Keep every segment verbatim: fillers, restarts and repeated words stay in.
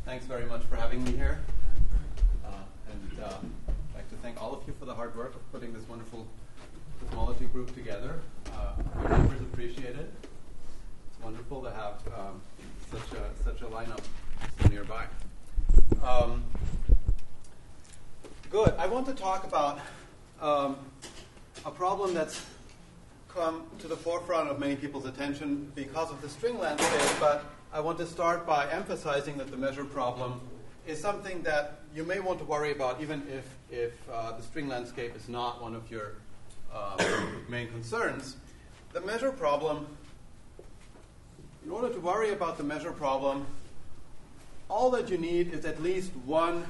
thanks very much for having me here. Uh, and uh, I'd like to thank all of you for the hard work of putting this wonderful cosmology group together. Uh, your members appreciate it. It's wonderful to have um, such a such a lineup so nearby. Um, good. I want to talk about um, a problem that's come to the forefront of many people's attention because of the string landscape, but I want to start by emphasizing that the measure problem is something that you may want to worry about even if, if uh, the string landscape is not one of your uh, main concerns. The measure problem, in order to worry about the measure problem, all that you need is at least one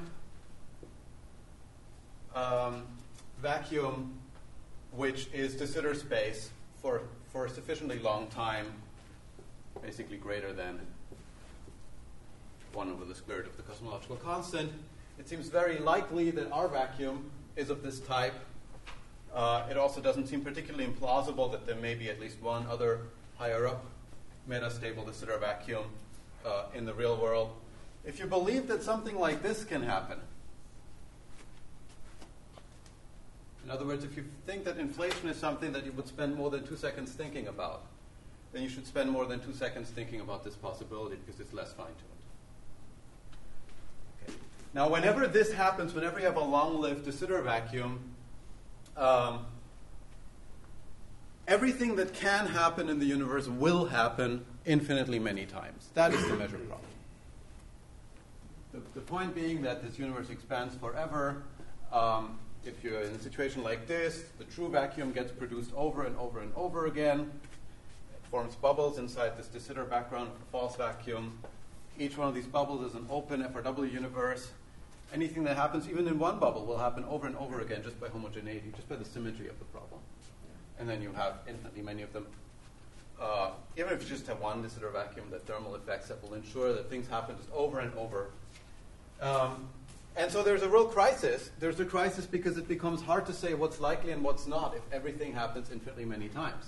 um, vacuum which is de Sitter space for, for a sufficiently long time, basically greater than one over the square root of the cosmological constant. It seems very likely that our vacuum is of this type. Uh, it also doesn't seem particularly implausible that there may be at least one other higher up metastable de Sitter vacuum uh, in the real world. If you believe that something like this can happen, in other words, if you think that inflation is something that you would spend more than two seconds thinking about, then you should spend more than two seconds thinking about this possibility because it's less fine-tuned. Okay. Now, whenever this happens, whenever you have a long-lived de Sitter vacuum, um, everything that can happen in the universe will happen infinitely many times. That is the measure problem. The, the point being that this universe expands forever. Um, if you're in a situation like this, the true vacuum gets produced over and over and over again. Forms bubbles inside this de Sitter background of a false vacuum. Each one of these bubbles is an open F R W universe. Anything that happens, even in one bubble, will happen over and over again just by homogeneity, just by the symmetry of the problem. And then you have infinitely many of them. Uh, even if you just have one de Sitter vacuum, the thermal effects that will ensure that things happen just over and over. Um, and so there's a real crisis. There's a crisis because it becomes hard to say what's likely and what's not if everything happens infinitely many times.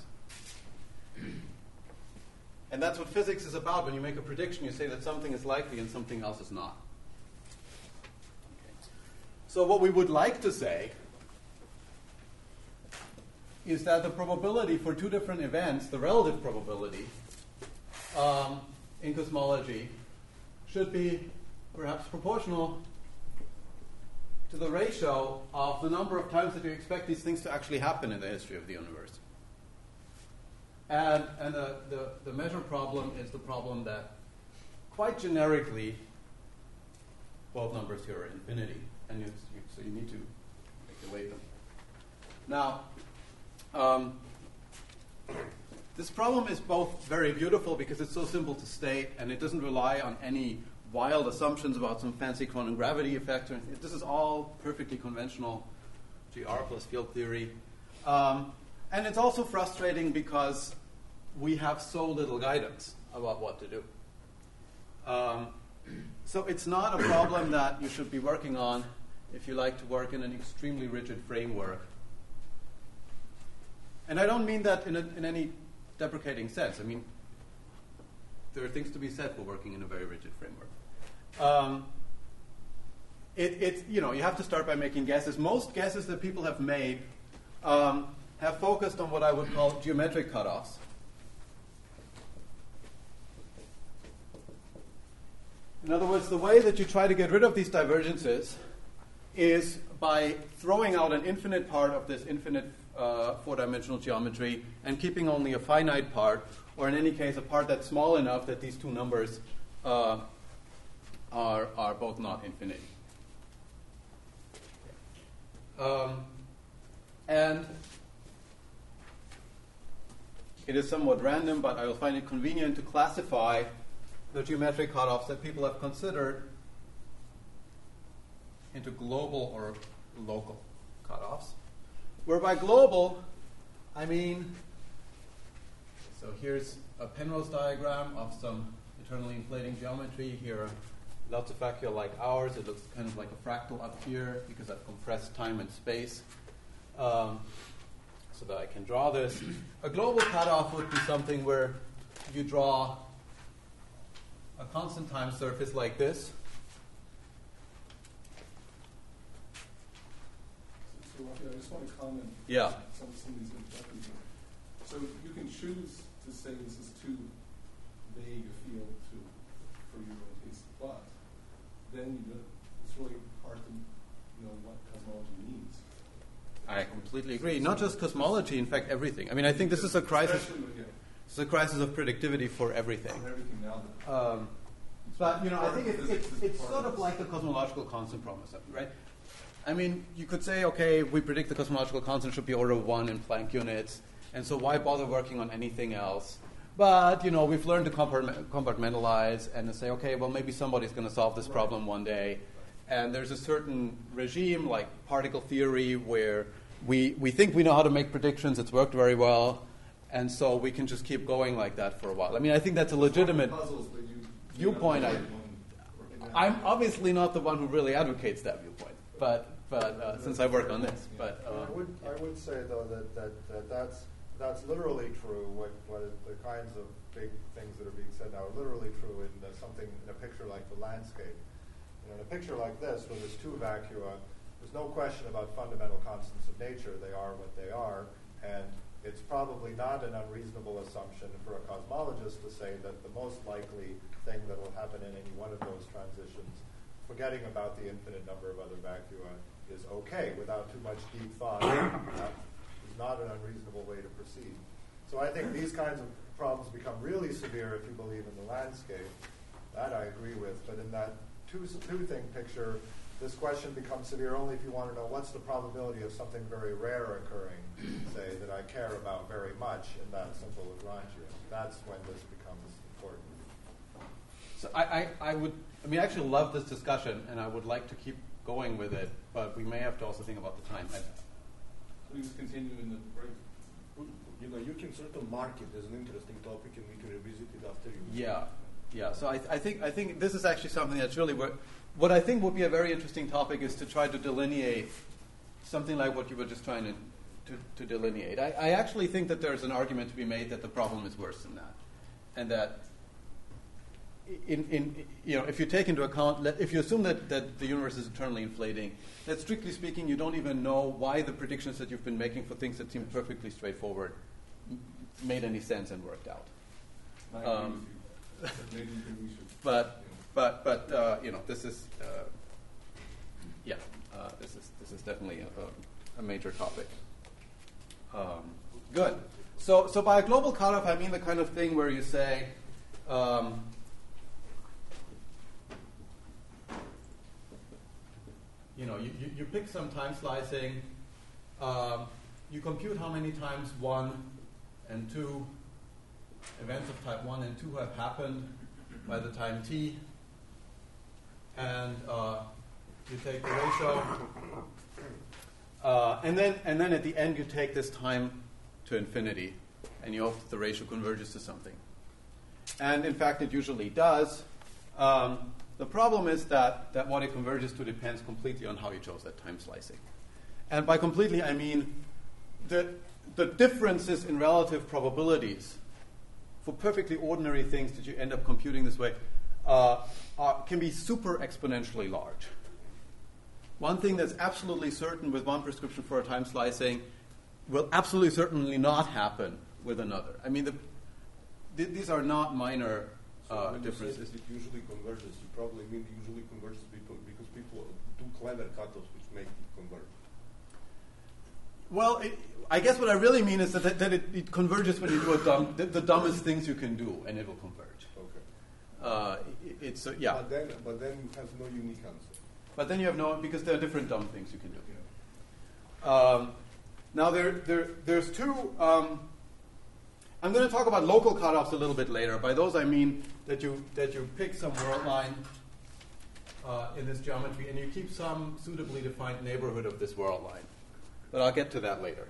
And that's what physics is about. When you make a prediction, you say that something is likely and something else is not. Okay. So what we would like to say is that the probability for two different events, the relative probability um, in cosmology, should be perhaps proportional to the ratio of the number of times that you expect these things to actually happen in the history of the universe. And, and the, the, the measure problem is the problem that, quite generically, both numbers here are infinity. And you, you, so you need to calculate them. Now, um, this problem is both very beautiful because it's so simple to state, and it doesn't rely on any wild assumptions about some fancy quantum gravity effect. Or anything. This is all perfectly conventional G R plus field theory. Um, and it's also frustrating because we have so little guidance about what to do. Um, so it's not a problem that you should be working on if you like to work in an extremely rigid framework. And I don't mean that in, a, in any deprecating sense. I mean, there are things to be said for working in a very rigid framework. Um, it, it's, you know, you have to start by making guesses. Most guesses that people have made um, have focused on what I would call geometric cutoffs. In other words, the way that you try to get rid of these divergences is by throwing out an infinite part of this infinite uh, four-dimensional geometry and keeping only a finite part, or in any case, a part that's small enough that these two numbers uh, are, are both not infinite. Um, and it is somewhat random, but I will find it convenient to classify the geometric cutoffs that people have considered into global or local cutoffs. Where by global, I mean, so here's a Penrose diagram of some eternally inflating geometry. Here are lots of vacuola like ours. It looks kind of like a fractal up here because I've compressed time and space um, so that I can draw this. A global cutoff would be something where you draw a constant time surface like this, Yeah, I just want to comment. Yeah. On some, some of these introductions. So you can choose to say this is too vague a field to for your own taste, but then you don't, it's really hard to know what cosmology means. I completely agree. Not just cosmology, in fact, everything. I mean, I think this is a crisis. It's a crisis of predictivity for everything. For everything now. Um, but you know, I think it's, it's, it's sort of like the cosmological constant problem, right? I mean, you could say, okay, we predict the cosmological constant should be order of one in Planck units, and so why bother working on anything else? But, you know, we've learned to compartmentalize and to say, okay, well, maybe somebody's going to solve this problem one day. And there's a certain regime, like particle theory, where we, we think we know how to make predictions. It's worked very well. And so we can just keep going like that for a while. I mean, I think that's a legitimate puzzles, but you, viewpoint. I, I'm obviously not the one who really advocates that viewpoint, but but uh, since I work on this. But uh, I would I would say though that, that, that that's that's literally true. What what is, the kinds of big things that are being said now are literally true in uh, something in a picture like the landscape. You know, in a picture like this, where there's two vacua, there's no question about fundamental constants of nature. They are what they are, and it's probably not an unreasonable assumption for a cosmologist to say that the most likely thing that will happen in any one of those transitions, forgetting about the infinite number of other vacua, is okay without too much deep thought. That is not an unreasonable way to proceed. So I think these kinds of problems become really severe if you believe in the landscape. That I agree with. But in that two, two-thing picture, this question becomes severe only if you want to know what's the probability of something very rare occurring, say, that I care about very much in that simple Lagrangian. That's when this becomes important. So I, I, I would, I mean, I actually love this discussion, and I would like to keep going with it, but we may have to also think about the time. Please continue in the break. You know, you can sort of mark it as an interesting topic, and we can revisit it after you. Yeah, yeah. So I, I think I think this is actually something that's really what, what I think would be a very interesting topic is to try to delineate something like what you were just trying to to, to delineate. I, I actually think that there's an argument to be made that the problem is worse than that, and that in in you know if you take into account if you assume that that the universe is eternally inflating, that strictly speaking you don't even know why the predictions that you've been making for things that seem perfectly straightforward made any sense and worked out. Um, Maybe we should. But but but uh, you know this is uh, yeah uh, this is this is definitely a, a major topic. Um, good. So so by a global cutoff I mean the kind of thing where you say. Um, You know, you, you, you pick some time slicing, um, you compute how many times one and two events of type one and two have happened by the time t, and uh, you take the ratio, uh, and then and then at the end you take this time to infinity, and you hope that the ratio converges to something. And in fact, it usually does. Um, The problem is that, that what it converges to depends completely on how you chose that time slicing. And by completely, I mean the, the differences in relative probabilities for perfectly ordinary things that you end up computing this way uh, are, can be super exponentially large. One thing that's absolutely certain with one prescription for a time slicing will absolutely certainly not happen with another. I mean, the, th- these are not minor So uh, when differences. you say it usually converges, you probably mean it usually converges people because people do clever cutoffs which make it converge. Well, it, I guess what I really mean is that, that, that it, it converges when you do a dumb, the, the dumbest things you can do, and it will converge. Okay. Uh, it, it's uh, yeah. But then, but then it has no unique answer. But then you have no because there are different dumb things you can do. Um, now there, there, there's two. Um, I'm going to talk about local cutoffs a little bit later. By those I mean that you that you pick some world line uh, in this geometry and you keep some suitably defined neighborhood of this world line. But I'll get to that later.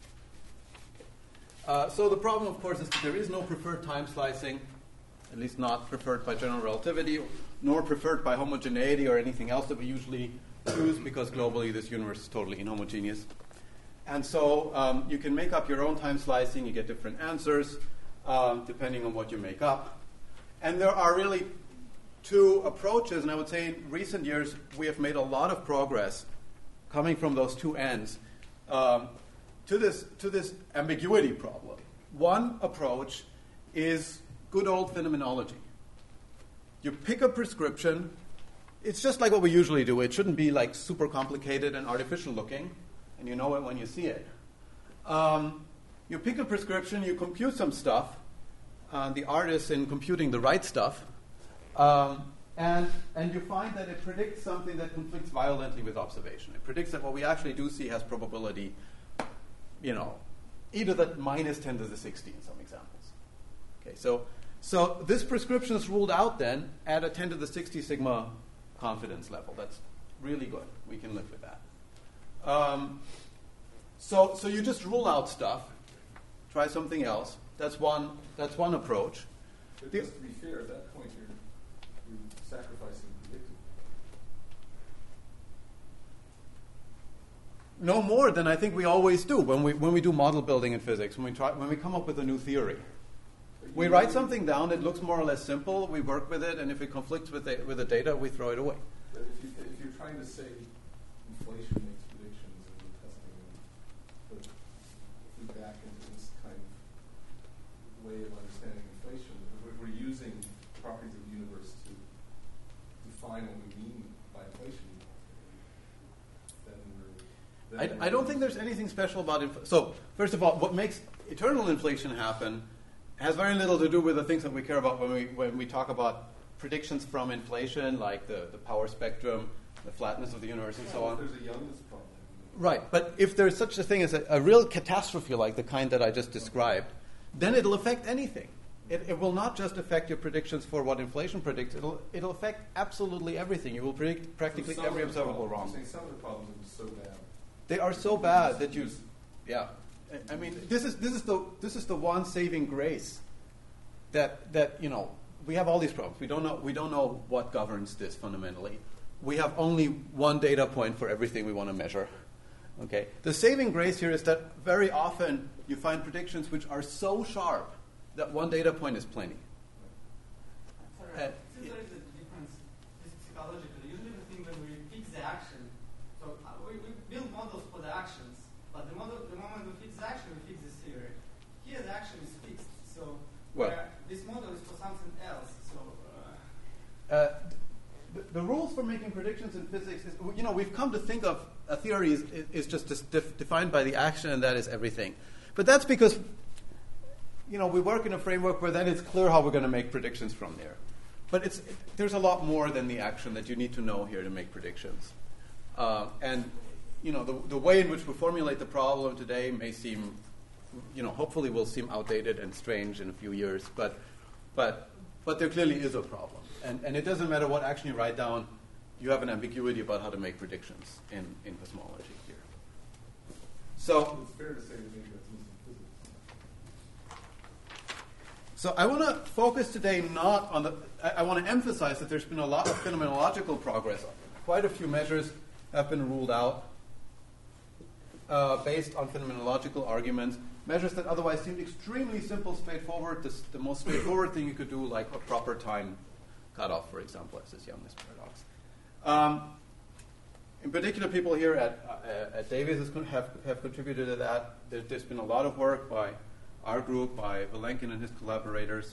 Uh, so the problem, of course, is that there is no preferred time slicing, at least not preferred by general relativity, nor preferred by homogeneity or anything else that we usually choose, because globally this universe is totally inhomogeneous. And so um, you can make up your own time slicing. You get different answers um, depending on what you make up. And there are really two approaches, and I would say in recent years we have made a lot of progress coming from those two ends um, to this to this ambiguity problem. One approach is good old phenomenology. You pick a prescription. It's just like what we usually do. It shouldn't be like super complicated and artificial looking, and you know it when you see it. Um, you pick a prescription, you compute some stuff. Uh, the art is in computing the right stuff. Um, and, and you find that it predicts something that conflicts violently with observation. It predicts that what we actually do see has probability, you know, e to the minus ten to the sixty in some examples. Okay, so, so this prescription is ruled out then at a ten to the sixty sigma confidence level. That's really good. We can live with that. Um, so, so you just rule out stuff, try something else. That's one. That's one approach. But The- just to be fair, at that point you're, you're sacrificing predictive. No more than I think we always do when we when we do model building in physics. When we try when we come up with a new theory, But we you write really- something down. It looks more or less simple. We work with it, and if it conflicts with the, with the data, we throw it away. But if, you, if you're trying to say inflation makes predictions and you're testing them, but if we back into this kind of way of understanding inflation, if we're using properties of the universe to define what we mean by inflation, then we're... Then I, we're I don't think there's anything special about it. So first of all, what makes eternal inflation happen has very little to do with the things that we care about when we when we talk about predictions from inflation, like the, the power spectrum, the flatness of the universe, and so Yeah, on. There's a Young's problem. Right, but if there's such a thing as a, a real catastrophe like the kind that I just described, then it'll affect anything. It, it will not just affect your predictions for what inflation predicts. It'll it'll affect absolutely everything. You will predict practically So some every of the observable problems- wrong. I'm saying some of the problems are so bad. They are so bad that you, yeah. I- I mean, this is this is the this is the one saving grace. That that you know we have all these problems. We don't know we don't know what governs this fundamentally. We have only one data point for everything we want to measure. Okay. The saving grace here is that very often you find predictions which are so sharp that one data point is plenty. Sorry, Uh, since there is a difference psychologically, usually we think when we fix the action, so uh, we, we build models for the actions, but the model, the moment we fix the action, we fix the theory. Here the action is fixed, so Well- where this model is for something else. So uh, Uh, the, the rules for making predictions in physics is, you know, we've come to think of a theory is, is just dis- def- defined by the action, and that is everything. But that's because, you know, we work in a framework where then it's clear how we're going to make predictions from there. But it's, it, there's a lot more than the action that you need to know here to make predictions. Uh, and, you know, the, the way in which we formulate the problem today may seem, you know, hopefully will seem outdated and strange in a few years, but, but, but there clearly is a problem. And, and it doesn't matter what action you write down, you have an ambiguity about how to make predictions in, in cosmology here. So, It's fair to say that maybe that's using physics. so I want to focus today not on the, I, I want to emphasize that there's been a lot of phenomenological progress. Quite a few measures have been ruled out uh, based on phenomenological arguments. Measures that otherwise seemed extremely simple, straightforward. This, the most straightforward thing you could do, like a proper time cutoff, for example, as this Young's paradox. Um, in particular, people here at, uh, at Davis has con- have, have contributed to that. There, there's been a lot of work by our group, by Vilenkin and his collaborators.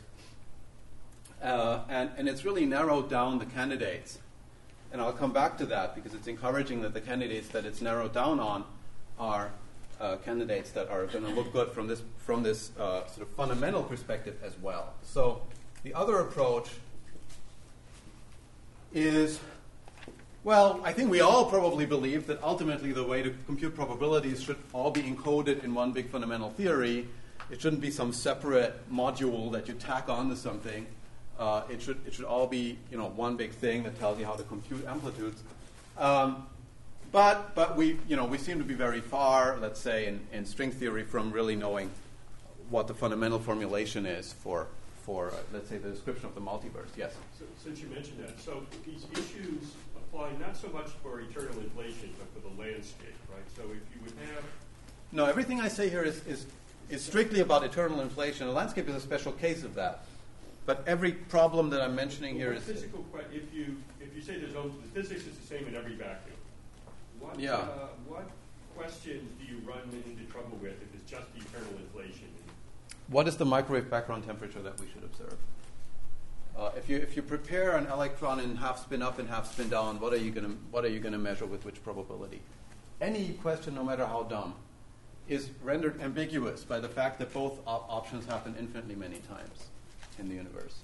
Uh, and, and it's really narrowed down the candidates. And I'll come back to that because it's encouraging that the candidates that it's narrowed down on are uh, candidates that are going to look good from this, from this uh, sort of fundamental perspective as well. So the other approach is, well, I think we all probably believe that ultimately the way to compute probabilities should all be encoded in one big fundamental theory. It shouldn't be some separate module that you tack onto something. Uh, it should it should all be, you know, one big thing that tells you how to compute amplitudes. Um, but but we you know we seem to be very far, let's say, in, in string theory from really knowing what the fundamental formulation is for for uh, let's say the description of the multiverse. Yes. So, since you mentioned that, so these issues apply not so much for eternal inflation, but for the landscape, right? So if you would have No, everything I say here is is, is strictly about eternal inflation. The landscape is a special case of that. But every problem that I'm mentioning here Well, is physical. que- If you if you say there's no, the physics is the same in every vacuum. What Yeah. uh, what questions do you run into trouble with if it's just eternal inflation? What is the microwave background temperature that we should observe? Uh, if you if you prepare an electron in half spin up and half spin down, what are you going to what are you going to measure with which probability? Any question, no matter how dumb, is rendered ambiguous by the fact that both op- options happen infinitely many times in the universe.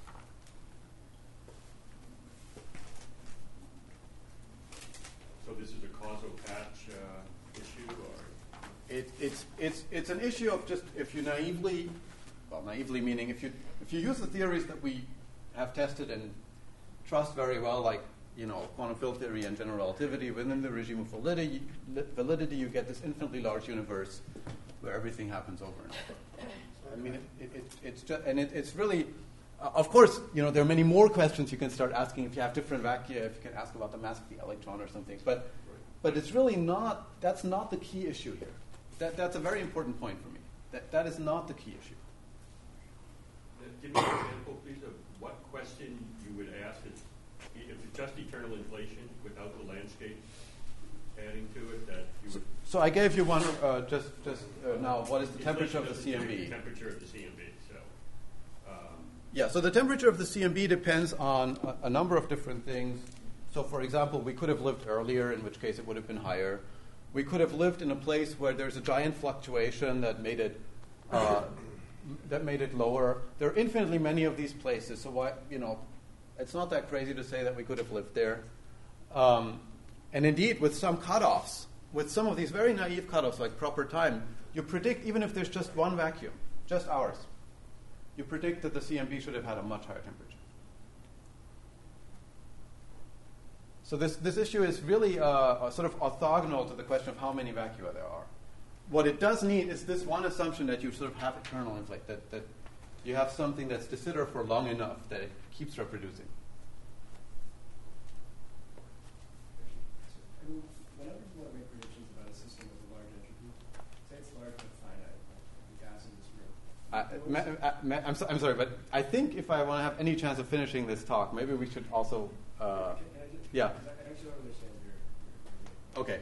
So this is a causal patch uh, issue, or It, it's it's it's an issue of just if you naively, well, naively meaning if you if you use the theories that we have tested and trust very well, like you know quantum field theory and general relativity, within the regime of validity, validity, you get this infinitely large universe where everything happens over and over. I mean, it, it, it, it's just and it, it's really, uh, of course, you know there are many more questions you can start asking if you have different vacua. If you can ask about the mass of the electron or something, but but it's really not. That's not the key issue here. That, that's a very important point for me. That, that is not the key issue. give me an example, please, of what question you would ask if, if it's just eternal inflation without the landscape adding to it that you would... So I gave you one uh, just just uh, now. What is the temperature of the C M B? Temperature of the C M B. So, um, yeah. So the temperature of the C M B depends on a, a number of different things. So, for example, we could have lived earlier, in which case it would have been higher. We could have lived in a place where there's a giant fluctuation that made it uh, that made it lower. There are infinitely many of these places. So why you know, it's not that crazy to say that we could have lived there. Um, and indeed, with some cutoffs. With some of these very naive cutoffs, like proper time, you predict, even if there's just one vacuum, just ours, you predict that the C M B should have had a much higher temperature. So this, this issue is really uh, sort of orthogonal to the question of how many vacua there are. What it does need is this one assumption that you sort of have eternal inflation, that, that you have something that's de Sitter for long enough that it keeps reproducing. Whenever you want to make predictions about a system with a large entropy, say it's large but finite, like the gas in this room. Uh, ma- uh, ma- I'm, so, I'm sorry, but I think if I want to have any chance of finishing this talk, maybe we should also... Uh, Can, can I just, yeah. I actually don't understand your... your, your Okay.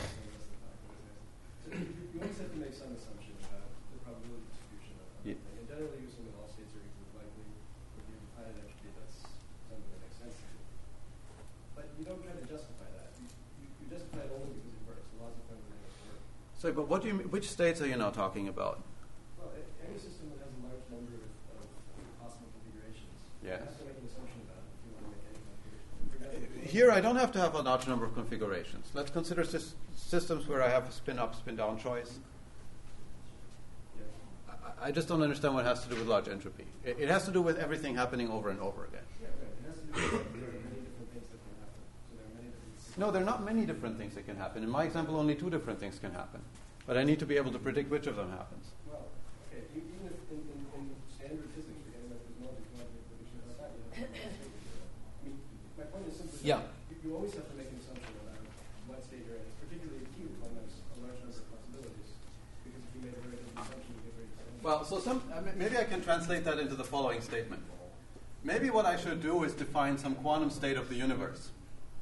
So you, you always have to make some assumption about the probability distribution of Yeah. something. And generally you assume that all states are equally likely. If you have finite entropy, that's something that makes sense to you. But you don't try to justify that. You, you, you justify it only because it works. The laws of thermodynamics work. So, but what do you mean, which states are you now talking about? Well, a- any system that has a large number of, of possible configurations, Yes. you have to make an assumption about it if you want to make any configuration. Here, I don't have to have a large number of configurations. Let's consider sys- systems where I have a spin-up, spin-down choice. Yeah. I, I just don't understand what it has to do with large entropy. It, it has to do with everything happening over and over again. Yeah, right. It has to do with there are many different things that can happen. So there are many different. No, there are not many different things that can happen. In my example, only two different things can happen. But I need to be able to predict which of them happens. Well, okay. You, even if in, in, in standard physics, forgetting about cosmology, if you want to make a prediction about that, you have to make a statement. I mean, my point is simply Yeah. that you, you always have to make an assumption about what state you're in. It's particularly acute when there's a large number of possibilities, because if you made a very different assumption, you get very different. Well, so some, I mean, maybe I can translate that into the following statement. Maybe what I should do is define some quantum state of the universe.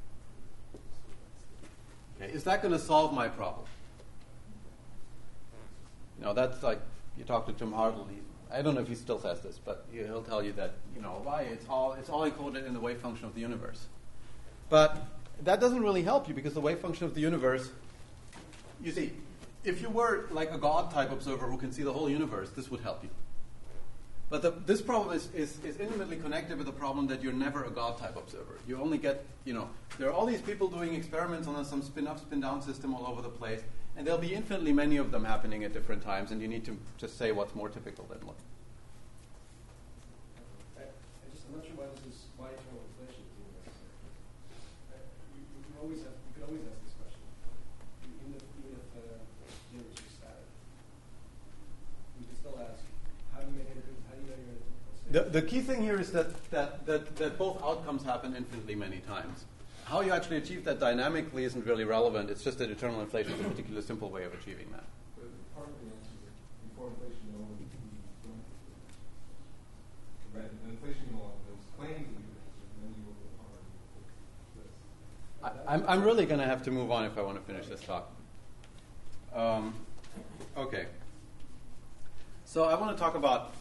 Okay, is that going to solve my problem? You know, that's like, you talk to Tim Hartle, he, I don't know if he still says this, but he'll tell you that, you know, why it's all, it's all encoded in the wave function of the universe. But that doesn't really help you, because the wave function of the universe, you see, if you were like a God-type observer who can see the whole universe, this would help you. But the, this problem is, is, is intimately connected with the problem that you're never a God-type observer. You only get, you know, there are all these people doing experiments on some spin-up, spin-down system all over the place, and there'll be infinitely many of them happening at different times, and you need to just say what's more typical than what. I, I just, I'm not sure why this is, why eternal inflation is even necessary. Uh, you, you, you always have, you could always ask this question, even if, even if uh, the universe is static. You could still ask, how do you make any, how do you know you're in a typical state? The, the key thing here is that, that, that, that both outcomes happen infinitely many times. How you actually achieve that dynamically isn't really relevant. It's just that eternal inflation is a particularly simple way of achieving that. But part of the answer is before inflation, no one would be going right. And inflation law, those claims that you answered, and then you will go hard with this. I, I'm, I'm really going to have to move on if I want to finish this talk. Um, okay. So I want to talk about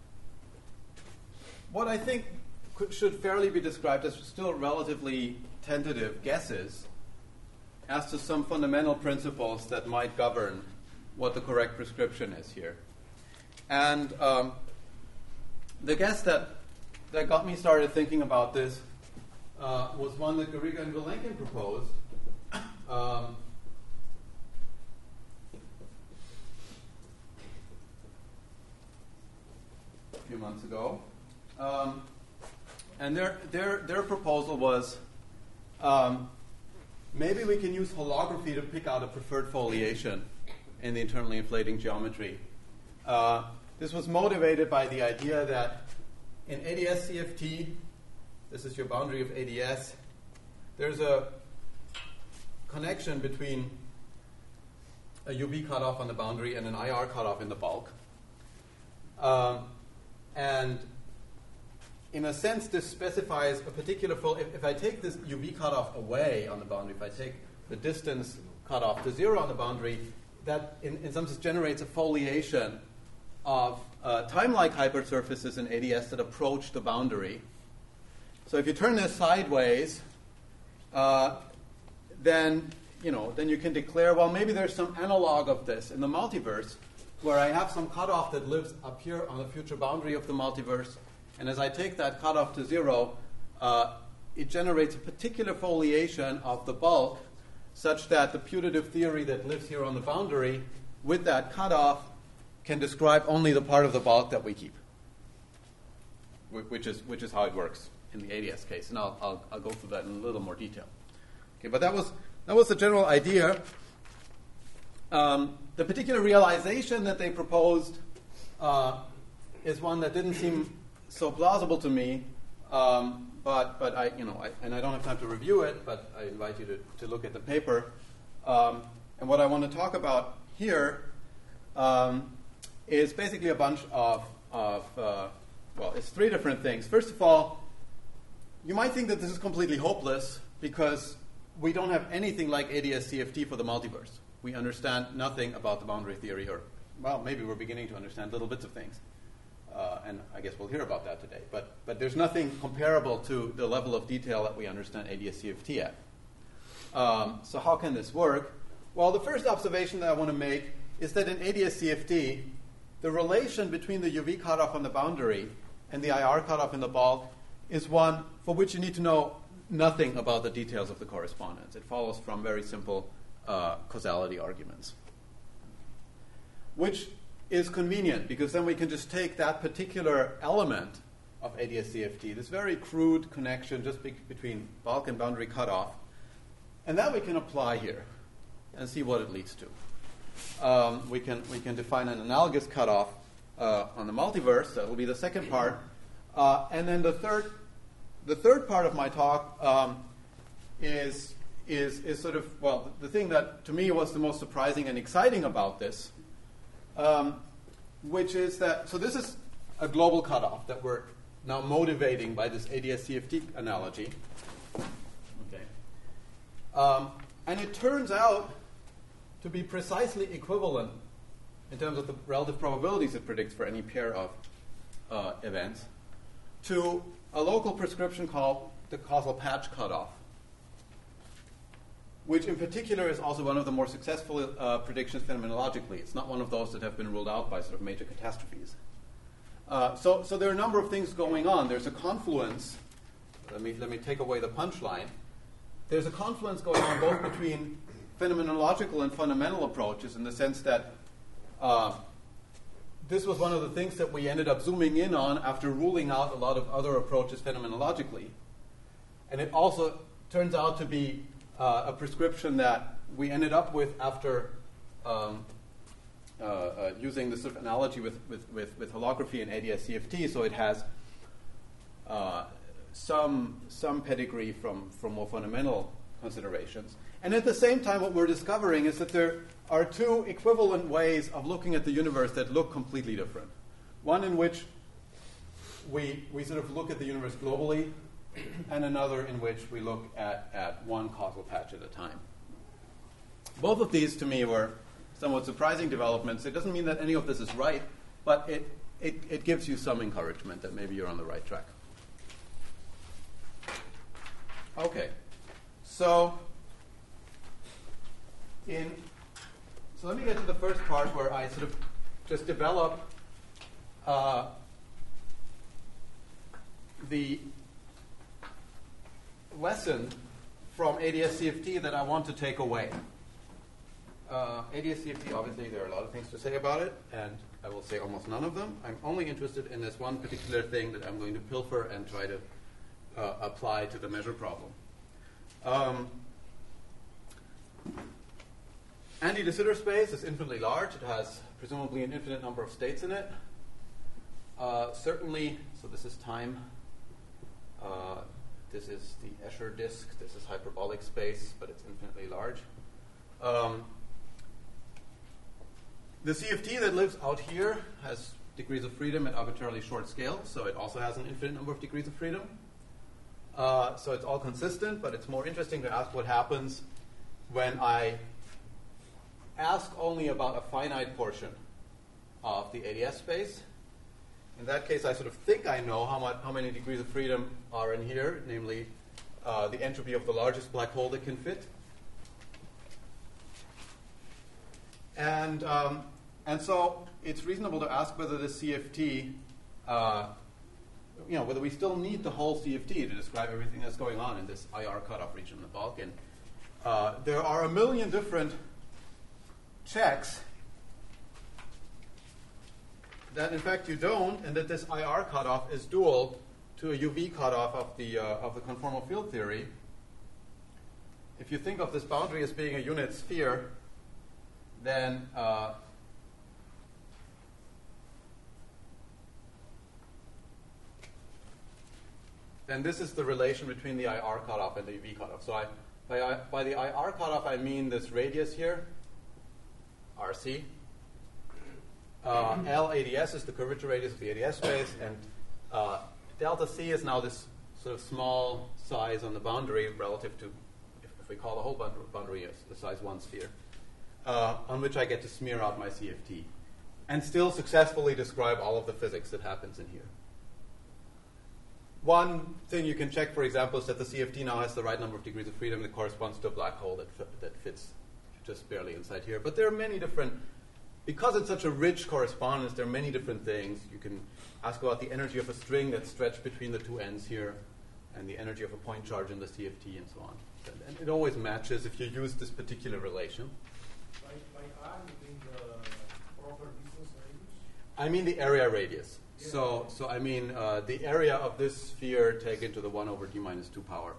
what I think could, should fairly be described as still relatively tentative guesses as to some fundamental principles that might govern what the correct prescription is here. And um, the guess that, that got me started thinking about this uh, was one that Garriga and Vilenkin proposed um, a few months ago. Um, and their, their, their proposal was um, maybe we can use holography to pick out a preferred foliation in the internally inflating geometry. Uh, this was motivated by the idea that in A D S C F T, this is your boundary of A D S, there's a connection between a U V cutoff on the boundary and an I R cutoff in the bulk. Um, and in a sense, this specifies a particular full. If, if I take this U V cutoff away on the boundary, if I take the distance cutoff to zero on the boundary, that in, in some sense generates a foliation of uh, time-like hypersurfaces in A D S that approach the boundary. So if you turn this sideways, uh, then you know then you can declare, well, maybe there's some analog of this in the multiverse, where I have some cutoff that lives up here on the future boundary of the multiverse. And as I take that cutoff to zero, uh, it generates a particular foliation of the bulk such that the putative theory that lives here on the boundary with that cutoff can describe only the part of the bulk that we keep, which is, which is how it works in the A D S case. And I'll, I'll, I'll go through that in a little more detail. Okay, but that was, that was the general idea. Um, the particular realization that they proposed uh, is one that didn't seem so plausible to me, um, but but I you know I, and I don't have time to review it, but I invite you to, to look at the paper. Um, and what I want to talk about here um, is basically a bunch of of uh, well, it's three different things. First of all, you might think that this is completely hopeless because we don't have anything like A D S C F T for the multiverse. We understand nothing about the boundary theory, or well, maybe we're beginning to understand little bits of things. Uh, and I guess we'll hear about that today. But but there's nothing comparable to the level of detail that we understand A D S C F T at. Um, so how can this work? Well, the first observation that I want to make is that in A D S C F T, the relation between the U V cutoff on the boundary and the I R cutoff in the bulk is one for which you need to know nothing about the details of the correspondence. It follows from very simple uh, causality arguments, which is convenient because then we can just take that particular element of A D S C F T, this very crude connection just be- between bulk and boundary cutoff, and that we can apply here and see what it leads to. Um, we can we can define an analogous cutoff uh, on the multiverse. That will be the second part, uh, and then the third the third part of my talk um, is is is sort of well the thing that to me was the most surprising and exciting about this. Um, which is that, so this is a global cutoff that we're now motivating by this A D S C F T analogy. Okay. Um, and it turns out to be precisely equivalent in terms of the relative probabilities it predicts for any pair of uh, events to a local prescription called the causal patch cutoff, which in particular is also one of the more successful uh, predictions phenomenologically. It's not one of those that have been ruled out by sort of major catastrophes. Uh, so, so there are a number of things going on. There's a confluence. Let me, let me take away the punchline. There's a confluence going on both between phenomenological and fundamental approaches in the sense that uh, this was one of the things that we ended up zooming in on after ruling out a lot of other approaches phenomenologically. And it also turns out to be Uh, a prescription that we ended up with after um, uh, uh, using this sort of analogy with, with, with, with holography and A D S C F T, so it has uh, some some pedigree from, from more fundamental considerations. And at the same time, what we're discovering is that there are two equivalent ways of looking at the universe that look completely different. One in which we we sort of look at the universe globally, and another in which we look at, at one causal patch at a time. Both of these, to me, were somewhat surprising developments. It doesn't mean that any of this is right, but it, it, it gives you some encouragement that maybe you're on the right track. Okay, so in so let me get to the first part where I sort of just develop uh, the lesson from A D S C F T that I want to take away. Uh, A D S C F T, obviously, there are a lot of things to say about it, and I will say almost none of them. I'm only interested in this one particular thing that I'm going to pilfer and try to uh, apply to the measure problem. Um, Anti-de Sitter space is infinitely large. It has presumably an infinite number of states in it. Uh, certainly, so this is time. Uh, this is the Escher disk. This is hyperbolic space, but it's infinitely large. Um, the C F T that lives out here has degrees of freedom at arbitrarily short scale, so it also has an infinite number of degrees of freedom. Uh, so it's all consistent, but it's more interesting to ask what happens when I ask only about a finite portion of the A D S space. In that case, I sort of think I know how, much, how many degrees of freedom are in here, namely uh, the entropy of the largest black hole that can fit. And, um, and so it's reasonable to ask whether the C F T, uh, you know, whether we still need the whole C F T to describe everything that's going on in this I R cutoff region in the bulk. And uh, there are a million different checks that, in fact, you don't, and that this I R cutoff is dual to a U V cutoff of the uh, of the conformal field theory. If you think of this boundary as being a unit sphere, then uh, then this is the relation between the I R cutoff and the U V cutoff. So I, by, by the I R cutoff, I mean this radius here, R C. Uh, L A D S is the curvature radius of the A D S space, and uh, delta C is now this sort of small size on the boundary relative to, if, if we call the whole boundary as the size one sphere, uh, on which I get to smear out my C F T, and still successfully describe all of the physics that happens in here. One thing you can check, for example, is that the C F T now has the right number of degrees of freedom that corresponds to a black hole that, fi- that fits just barely inside here. But there are many different, because it's such a rich correspondence, there are many different things. You can ask about the energy of a string that's stretched between the two ends here, and the energy of a point charge in the C F T, and so on. And, and it always matches if you use this particular relation. By, by R, you mean the proper distance radius? I mean the area radius. Yeah. So, so I mean uh, the area of this sphere taken to the one over d minus two power.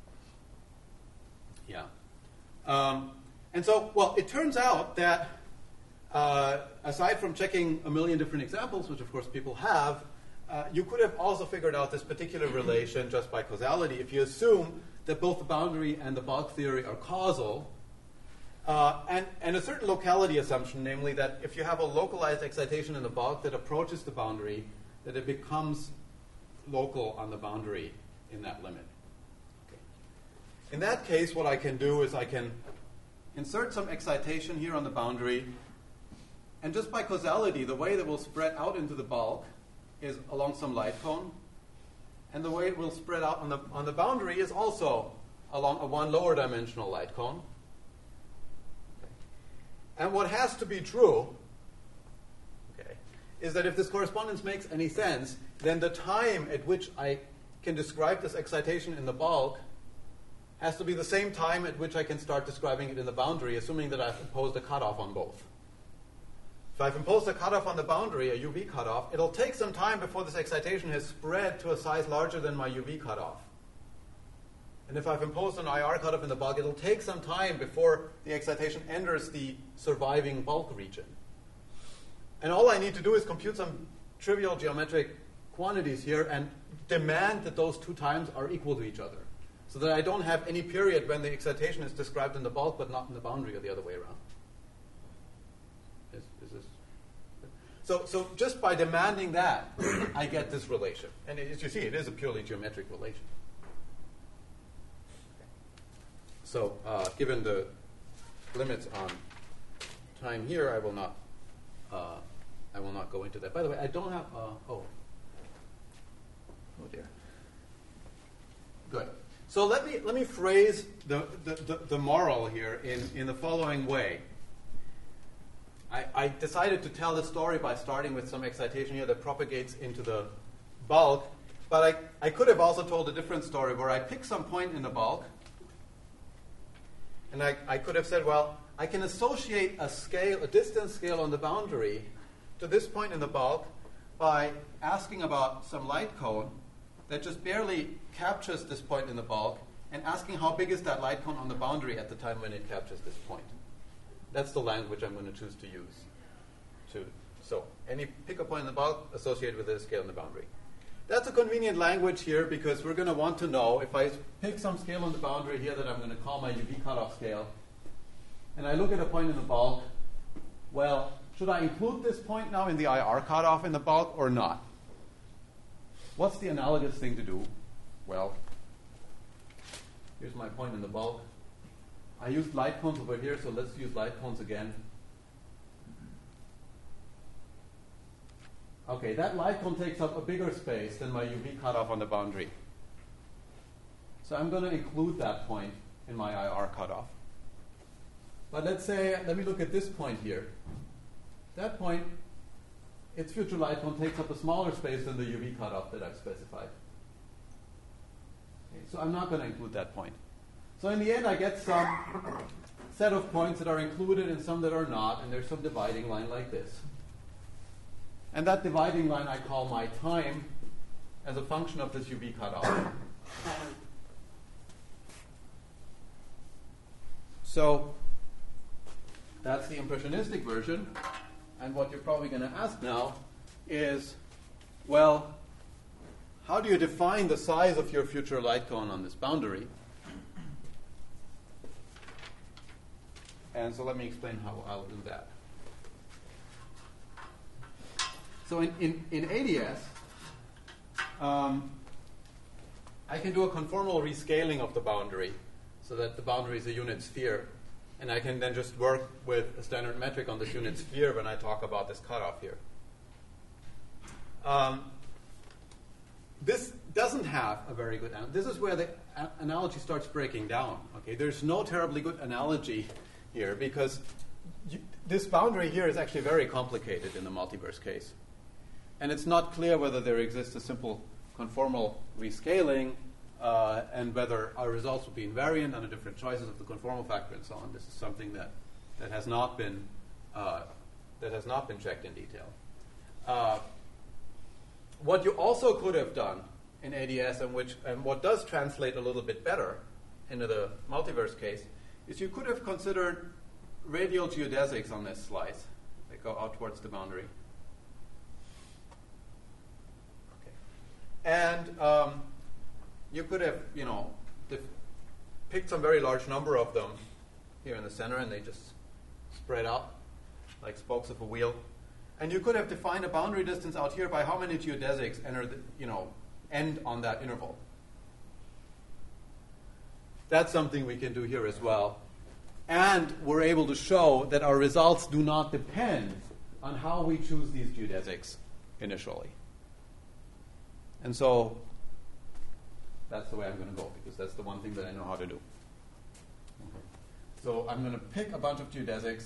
Yeah. Um, and so, well, it turns out that uh, aside from checking a million different examples, which of course people have, uh, you could have also figured out this particular relation just by causality if you assume that both the boundary and the bulk theory are causal. Uh, and, and a certain locality assumption, namely that if you have a localized excitation in the bulk that approaches the boundary, that it becomes local on the boundary in that limit. Okay. In that case, what I can do is I can insert some excitation here on the boundary, and just by causality, the way that will spread out into the bulk is along some light cone, and the way it will spread out on the, on the boundary is also along a one lower dimensional light cone. And what has to be true, okay, is that if this correspondence makes any sense, then the time at which I can describe this excitation in the bulk has to be the same time at which I can start describing it in the boundary, assuming that I've imposed a cutoff on both. If I've imposed a cutoff on the boundary, a U V cutoff, it'll take some time before this excitation has spread to a size larger than my U V cutoff. And if I've imposed an I R cutoff in the bulk, it'll take some time before the excitation enters the surviving bulk region. And all I need to do is compute some trivial geometric quantities here and demand that those two times are equal to each other, so that I don't have any period when the excitation is described in the bulk but not in the boundary or the other way around. Is, is this? So, so just by demanding that, I get this relation. And as you see, it is a purely geometric relation. So, uh, given the limits on time here, I will not. Uh, I will not go into that. By the way, I don't have. Uh, oh. Oh dear. Good. So let me let me phrase the the, the, the moral here in, in the following way. I, I decided to tell the story by starting with some excitation here that propagates into the bulk, but I, I could have also told a different story where I pick some point in the bulk, and I, I could have said, well, I can associate a scale, a distance scale on the boundary to this point in the bulk by asking about some light cone that just barely captures this point in the bulk and asking how big is that light cone on the boundary at the time when it captures this point. That's the language I'm going to choose to use. To, so any pick a point in the bulk associated with a scale on the boundary. That's a convenient language here because we're going to want to know if I pick some scale on the boundary here that I'm going to call my U V cutoff scale, and I look at a point in the bulk, well, should I include this point now in the I R cutoff in the bulk or not? What's the analogous thing to do? Well, here's my point in the bulk. I used light cones over here, so let's use light cones again. Okay, that light cone takes up a bigger space than my U V cutoff on the boundary. So I'm going to include that point in my I R cutoff. But let's say, let me look at this point here. That point, its future light cone takes up a smaller space than the U V cutoff that I've specified. Okay, so I'm not going to include that point. So in the end, I get some set of points that are included and some that are not, and there's some dividing line like this. And that dividing line I call my time as a function of this U V cutoff. So that's the impressionistic version. And what you're probably going to ask now is, well, how do you define the size of your future light cone on this boundary? And so let me explain how I'll do that. So in, in, in A D S, um, I can do a conformal rescaling of the boundary so that the boundary is a unit sphere. And I can then just work with a standard metric on this unit sphere when I talk about this cutoff here. Um, this doesn't have a very good analogy. This is where the a- analogy starts breaking down. Okay, there's no terribly good analogy here because you, this boundary here is actually very complicated in the multiverse case. And it's not clear whether there exists a simple conformal rescaling uh, and whether our results will be invariant under different choices of the conformal factor and so on. This is something that, that has not been uh, that has not been checked in detail. Uh, what you also could have done in A D S, and which and what does translate a little bit better into the multiverse case, is you could have considered radial geodesics on this slice that go out towards the boundary. And um, you could have, you know, dif- picked some very large number of them here in the center, and they just spread out like spokes of a wheel. And you could have defined a boundary distance out here by how many geodesics enter, the, you know, end on that interval. That's something we can do here as well. And we're able to show that our results do not depend on how we choose these geodesics initially. And so that's the way I'm going to go, because that's the one thing that I know how to do. Okay. So I'm going to pick a bunch of geodesics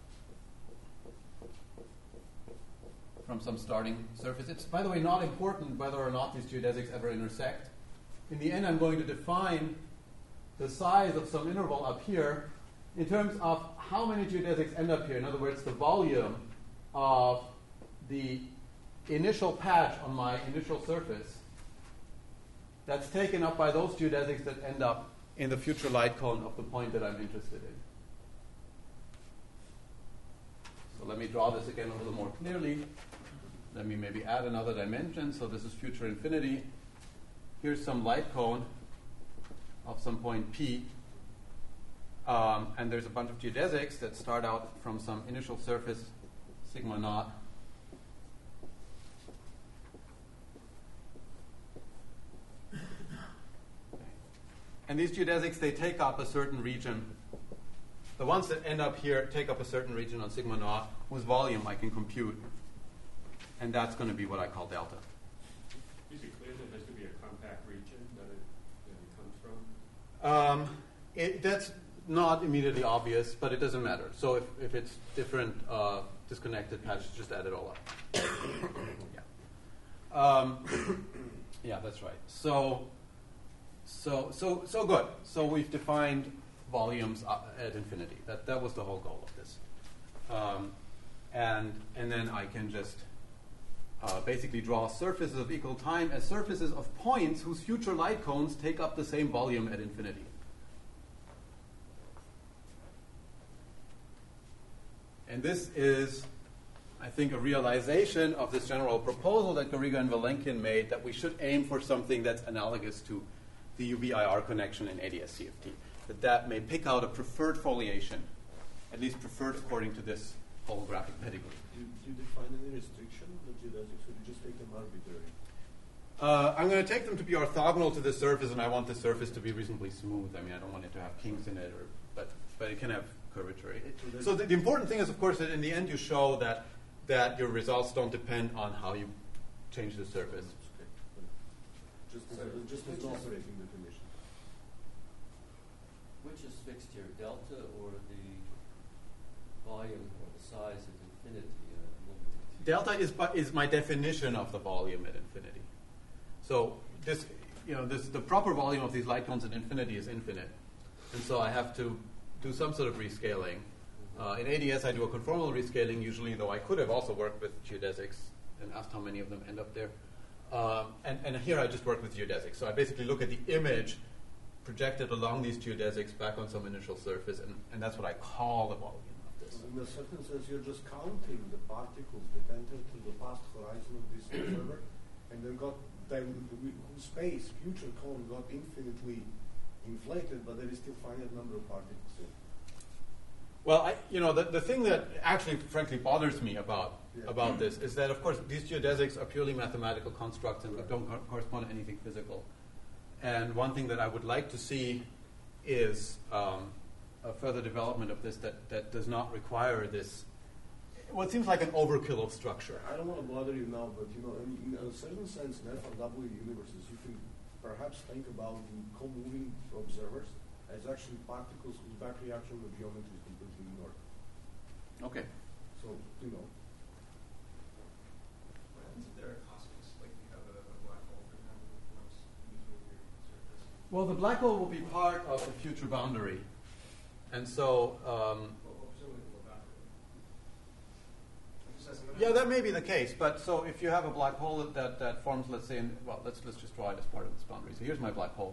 from some starting surface. It's, by the way, not important whether or not these geodesics ever intersect. In the end, I'm going to define the size of some interval up here in terms of how many geodesics end up here. In other words, the volume of the initial patch on my initial surface that's taken up by those geodesics that end up in the future light cone of the point that I'm interested in. So let me draw this again a little more clearly. Let me maybe add another dimension. So this is future infinity. Here's some light cone of some point P. Um, and there's a bunch of geodesics that start out from some initial surface sigma naught. And these geodesics, they take up a certain region the ones that end up here take up a certain region on sigma naught, whose volume I can compute. And that's going to be what I call delta. Is it clear that there has to be a compact region that it, that it comes from? Um, it, that's not immediately obvious, but it doesn't matter. So if, if it's different uh, disconnected patches, just add it all up. yeah. Um, yeah, that's right. So, so, so, so good. So we've defined volumes at infinity. That that was the whole goal of this. Um, and and then I can just uh, basically draw surfaces of equal time as surfaces of points whose future light cones take up the same volume at infinity. And this is, I think, a realization of this general proposal that Garriga and Vilenkin made, that we should aim for something that's analogous to the U V I R connection in A D S C F T. That that may pick out a preferred foliation, at least preferred according to this holographic pedigree. Do, do you define any restriction on the geodesics, or do you just take them arbitrary? Uh, I'm going to take them to be orthogonal to the surface, and I want the surface to be reasonably smooth. I mean, I don't want it to have kinks in it, or, but but it can have curvature. It, so the, the important thing is, of course, that in the end you show that that your results don't depend on how you change the surface. Okay. Just as, just as an operating definition. Which is fixed here, delta or the volume or the size at infinity? Uh, Delta is is my definition of the volume at infinity. So this, you know, this the proper volume of these light cones at infinity is infinite, and so I have to do some sort of rescaling. Uh, in A D S, I do a conformal rescaling usually, though I could have also worked with geodesics and asked how many of them end up there. Um, and, and here I just work with geodesics. So I basically look at the image projected along these geodesics back on some initial surface, and, and that's what I call the volume of this. In a certain sense, you're just counting the particles that entered through the past horizon of this observer, and then got then whose space, future cone, got infinitely inflated, but there is still finite number of particles in. Well, I, you know, the, the thing that actually, frankly, bothers me about Yeah. about this is that, of course, these geodesics are purely mathematical constructs and don't co- correspond to anything physical. And one thing that I would like to see is um, a further development of this that, that does not require this, what seems like an overkill of structure. I don't want to bother you now, but you know, in, in a certain sense, in F R W universes, you can perhaps think about the co-moving observers as actually particles whose back reaction with geometry is completely ignored. Okay. So, you know. What happens if there are cosmos, like you have a, a black hole, for example, that forms in between your surface? Well, the black hole will be part of the future boundary. And so, um, Well, well, presumably it will evaporate. It just has an yeah, that may be the case. But so if you have a black hole that, that forms, let's say, in, well, let's, let's just draw it as part of this boundary. So here's my black hole.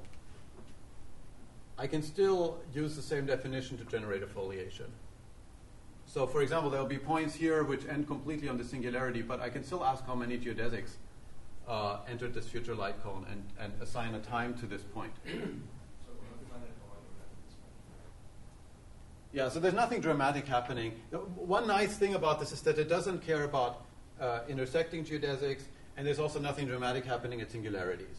I can still use the same definition to generate a foliation. So, for example, there will be points here which end completely on the singularity, but I can still ask how many geodesics uh, entered this future light cone and, and assign a time to this point. So we're not defining a volume at this point. Yeah, so there's nothing dramatic happening. The one nice thing about this is that it doesn't care about uh, intersecting geodesics, and there's also nothing dramatic happening at singularities.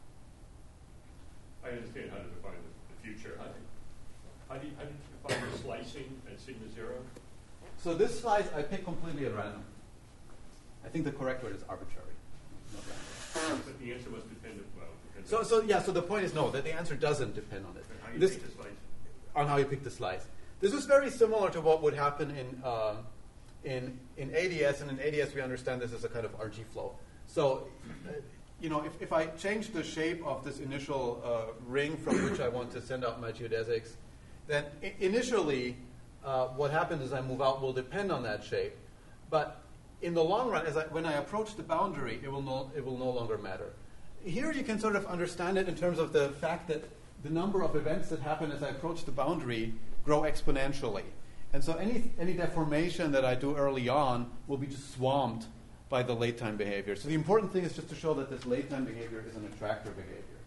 I understand how to define the, the future. How do, how do you, how do you define the slicing at sigma zero? So this slice I pick completely at random. I think the correct word is arbitrary, not random. But the answer must depend, well, depends So, on, so yeah. So the point is no, that the answer doesn't depend on it. how you This, pick the slice. on how you pick the slice. This is very similar to what would happen in uh, in in A D S, and in A D S we understand this as a kind of R G flow. So, uh, you know, if, if I change the shape of this initial uh, ring from which I want to send out my geodesics, then I- initially uh, what happens as I move out will depend on that shape. But in the long run, as I, when I approach the boundary, it will no it will no longer matter. Here you can sort of understand it in terms of the fact that the number of events that happen as I approach the boundary grow exponentially. And so any any deformation that I do early on will be just swamped by the late time behavior. So the important thing is just to show that this late time behavior is an attractor behavior.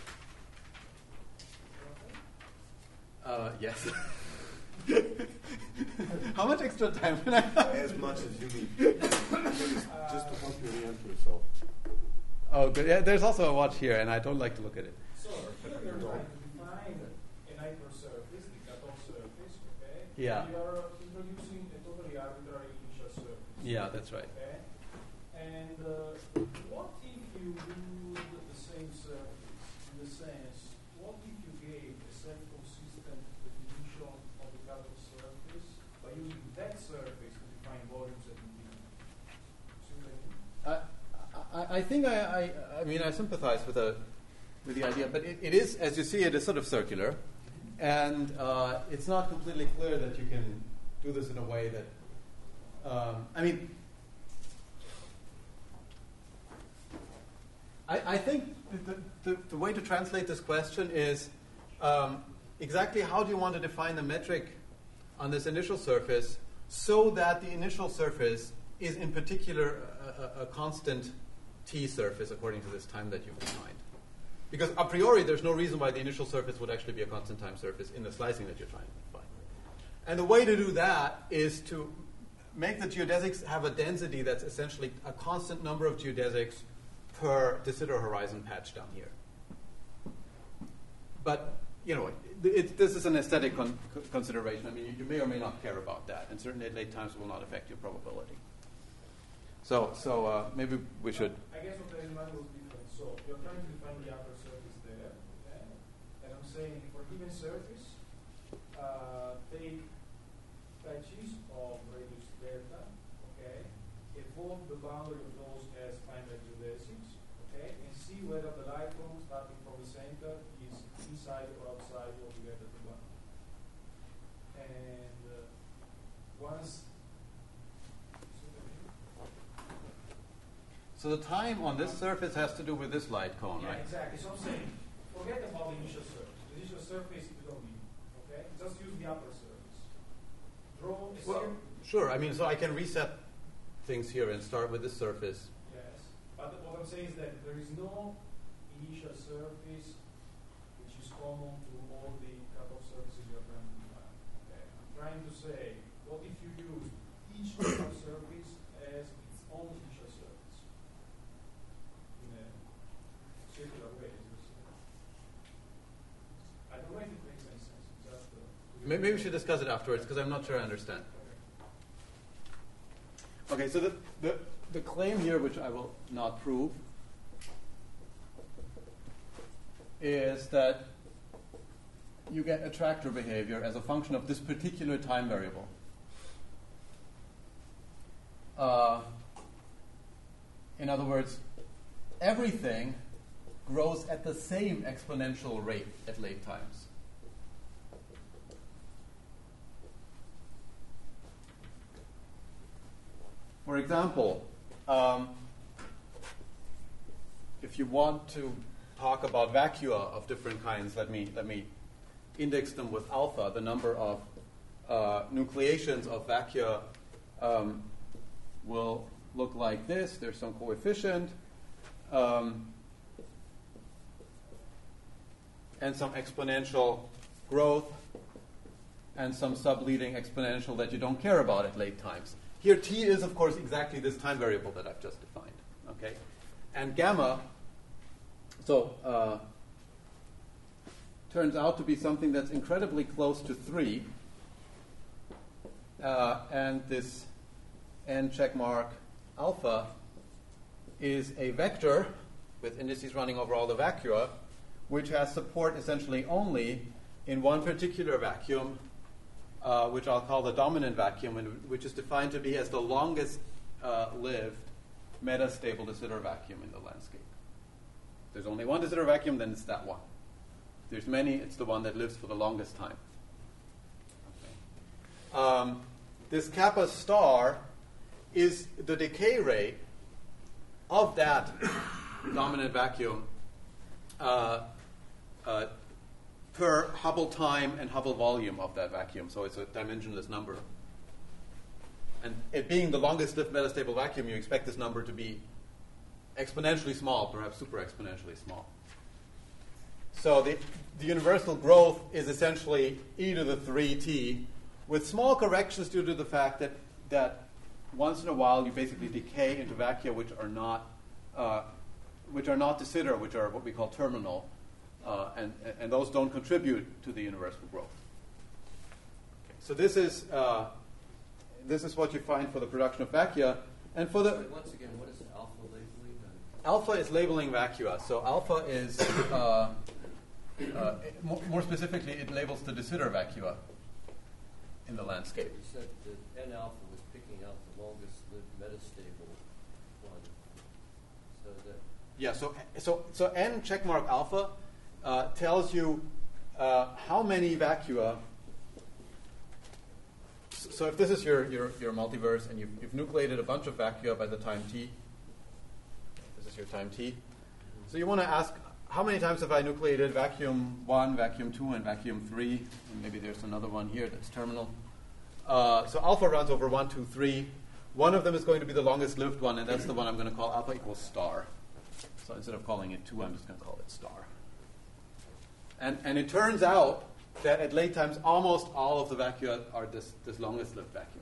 Uh, yes. How much extra time can I have? As much as you need. Just to help you orient yourself. Oh, good. Yeah, there's also a watch here, and I don't like to look at it. So here they're trying to define an hypersurface, the Katon surface, okay? Yeah. You are introducing a totally arbitrary initial surface. Yeah, that's right. Okay? And uh, what if you use the same surface? In the sense, what if you gave a self-consistent definition of the cutoff surface by using that surface to define volumes at infinity? See what I mean? I, I, I think I, I, I mean, I sympathize with the, with the idea, but it, it is, as you see, it is sort of circular, and uh, it's not completely clear that you can do this in a way that, um, I mean, I, I think the, the, the way to translate this question is um, exactly how do you want to define the metric on this initial surface so that the initial surface is in particular a, a, a constant t surface according to this time that you've defined. Because a priori there's no reason why the initial surface would actually be a constant time surface in the slicing that you're trying to define. And the way to do that is to make the geodesics have a density that's essentially a constant number of geodesics per de Sitter horizon patch down here. But, you know, it, it, this is an aesthetic con- consideration. I mean, you, you may or may not care about that, and certainly at late times it will not affect your probability. So, so uh, maybe we should. I guess what I imagine was different. So you're trying to define the upper surface there, okay? And I'm saying for a given surface, uh, take patches of radius delta, okay? Evolve the boundary of those as finite geodesics, okay? And see whether the light cone starting from the center is inside or outside altogether the boundary. And uh, once. So the time on this surface has to do with this light cone, yeah, right? Exactly. So I'm saying, forget about the initial surface. The initial surface you don't need, okay? Just use the upper surface. Draw a Well, circle. sure. I mean, so I can reset things here and start with this surface. Yes. But what I'm saying is that there is no initial surface which is common to all the cutoff surfaces you're trying to define. Okay. I'm trying to say, what if you use each cutoff surface as its own initial surface? In a circular way. I don't know if it makes any sense. Just, uh, Maybe we should discuss it afterwards because I'm not sure I understand. Okay, so the, the, the claim here, which I will not prove, is that you get attractor behavior as a function of this particular time variable. Uh, in other words, everything grows at the same exponential rate at late times. For example, um, if you want to talk about vacua of different kinds, let me let me index them with alpha. The number of uh, nucleations of vacua um, will look like this. There's some coefficient um, and some exponential growth and some subleading exponential that you don't care about at late times. Here, t is, of course, exactly this time variable that I've just defined. Okay, and gamma, so uh, turns out to be something that's incredibly close to three, uh, and this n check mark alpha is a vector with indices running over all the vacua, which has support essentially only in one particular vacuum, Uh, which I'll call the dominant vacuum, and which is defined to be as the longest uh, lived metastable de Sitter vacuum in the landscape. If there's only one de Sitter vacuum, then it's that one. If there's many, it's the one that lives for the longest time. Okay. Um, this kappa star is the decay rate of that dominant vacuum uh, uh, per Hubble time and Hubble volume of that vacuum. So it's a dimensionless number. And it being the longest lived metastable vacuum, you expect this number to be exponentially small, perhaps super exponentially small. So the, the universal growth is essentially e to the three t, with small corrections due to the fact that, that once in a while you basically decay into vacua which are not uh, which are not de Sitter, which are what we call terminal. Uh, and, and those don't contribute to the universal growth. Okay, so this is uh, this is what you find for the production of vacua, and for the Sorry, once again, what is alpha labeling? alpha is labeling vacua. So alpha is uh, uh, more, more specifically, it labels the de Sitter vacua in the landscape. You said that N alpha was picking out the longest lived metastable one. So that Yeah. So so so N checkmark alpha uh, tells you uh, how many vacua. So if this is your, your, your multiverse and you've, you've nucleated a bunch of vacua by the time t, this is your time t. So you want to ask, how many times have I nucleated vacuum one, vacuum two, and vacuum three? And maybe there's another one here that's terminal. Uh, so alpha runs over one, two, three. One of them is going to be the longest lived one, and that's the one I'm going to call alpha equals star. So instead of calling it two, I'm just going to call it star. And, and it turns out that at late times, almost all of the vacua are this, this longest lived vacuum.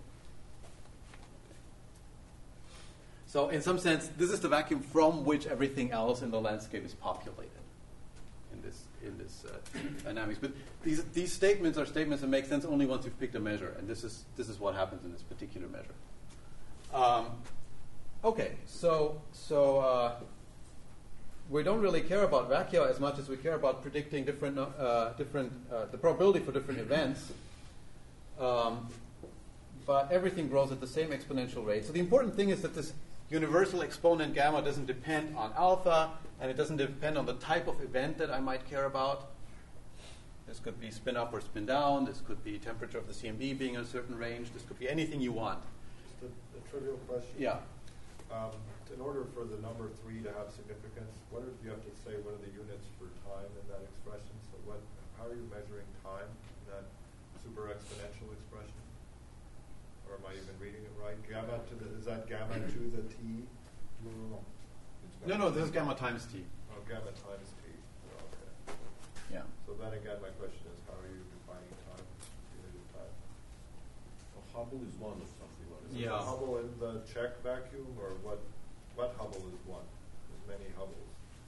So in some sense, this is the vacuum from which everything else in the landscape is populated in this, in this uh, dynamics. But these, these statements are statements that make sense only once you've picked a measure, and this is, this is what happens in this particular measure. Um, okay, so, so uh, we don't really care about vacua as much as we care about predicting different, uh, different uh, the probability for different events. Um, but everything grows at the same exponential rate. So the important thing is that this universal exponent gamma doesn't depend on alpha, and it doesn't depend on the type of event that I might care about. This could be spin up or spin down. This could be temperature of the C M B being in a certain range. This could be anything you want. Just a, a trivial question. Yeah. Um, in order for the number three to have significance, what do you have to say? What are the units for time in that expression? So, what? How are you measuring time in that super exponential expression? Or am I even reading it right? Gamma to the is that gamma to the t? No, no, no. No, no. This is gamma times t. Oh, gamma times t. Oh, okay. Yeah. So then again, my question is, how are you defining time? Unit of time. Well, Hubble is one of something like that. Is Yeah. the Hubble in the check vacuum, or what? What Hubble is one? There's many Hubbles.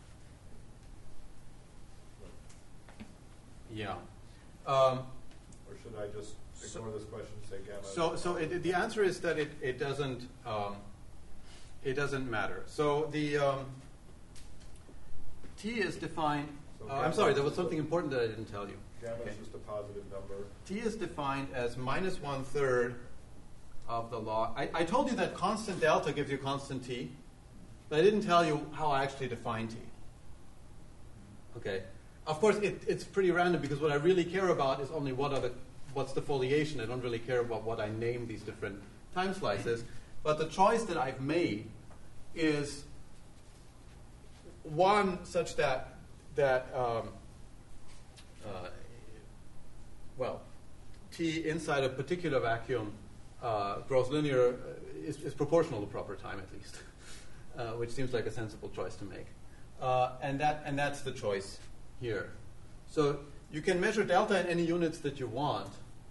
Yeah. Um, Or should I just ignore this question and say gamma? So, so it, the answer is that it, it doesn't um, it doesn't matter. So the um, t is defined. So Uh, I'm gamma sorry, there is was just a- something important that I didn't tell you. Gamma Okay. is just a positive number. T is defined as minus one third of the log. I, I told you that constant delta gives you constant t, but I didn't tell you how I actually define t. Okay. Of course, it, it's pretty random because what I really care about is only what are the, what's the foliation. I don't really care about what I name these different time slices. But the choice that I've made is one such that that um, uh, well, t inside a particular vacuum uh, grows linear uh, is, is proportional to proper time at least, uh, which seems like a sensible choice to make. Uh, and that and that's the choice here. So you can measure delta in any units that you want.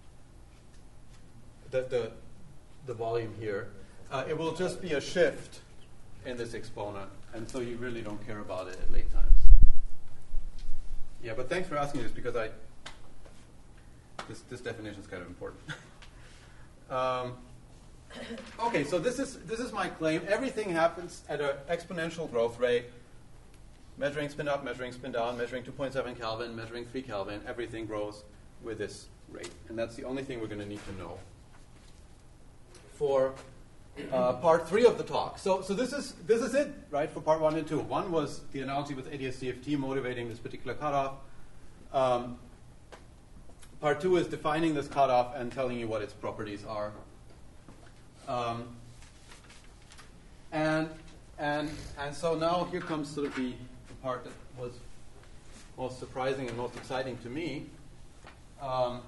The the, the volume here. Uh, it will just be a shift in this exponent, and so you really don't care about it at late times. Yeah, but thanks for asking this because I this this definition is kind of important. um, okay, so this is this is my claim. Everything happens at an exponential growth rate. Measuring spin up, measuring spin down, measuring two point seven Kelvin, measuring three Kelvin, everything grows with this rate. And that's the only thing we're going to need to know for uh, part three of the talk. So, so this is this is it, right, for part one and two. One was the analogy with A D S C F T motivating this particular cutoff. Um, part two is defining this cutoff and telling you what its properties are. Um, and and and so now here comes sort of the part that was most surprising and most exciting to me. Um,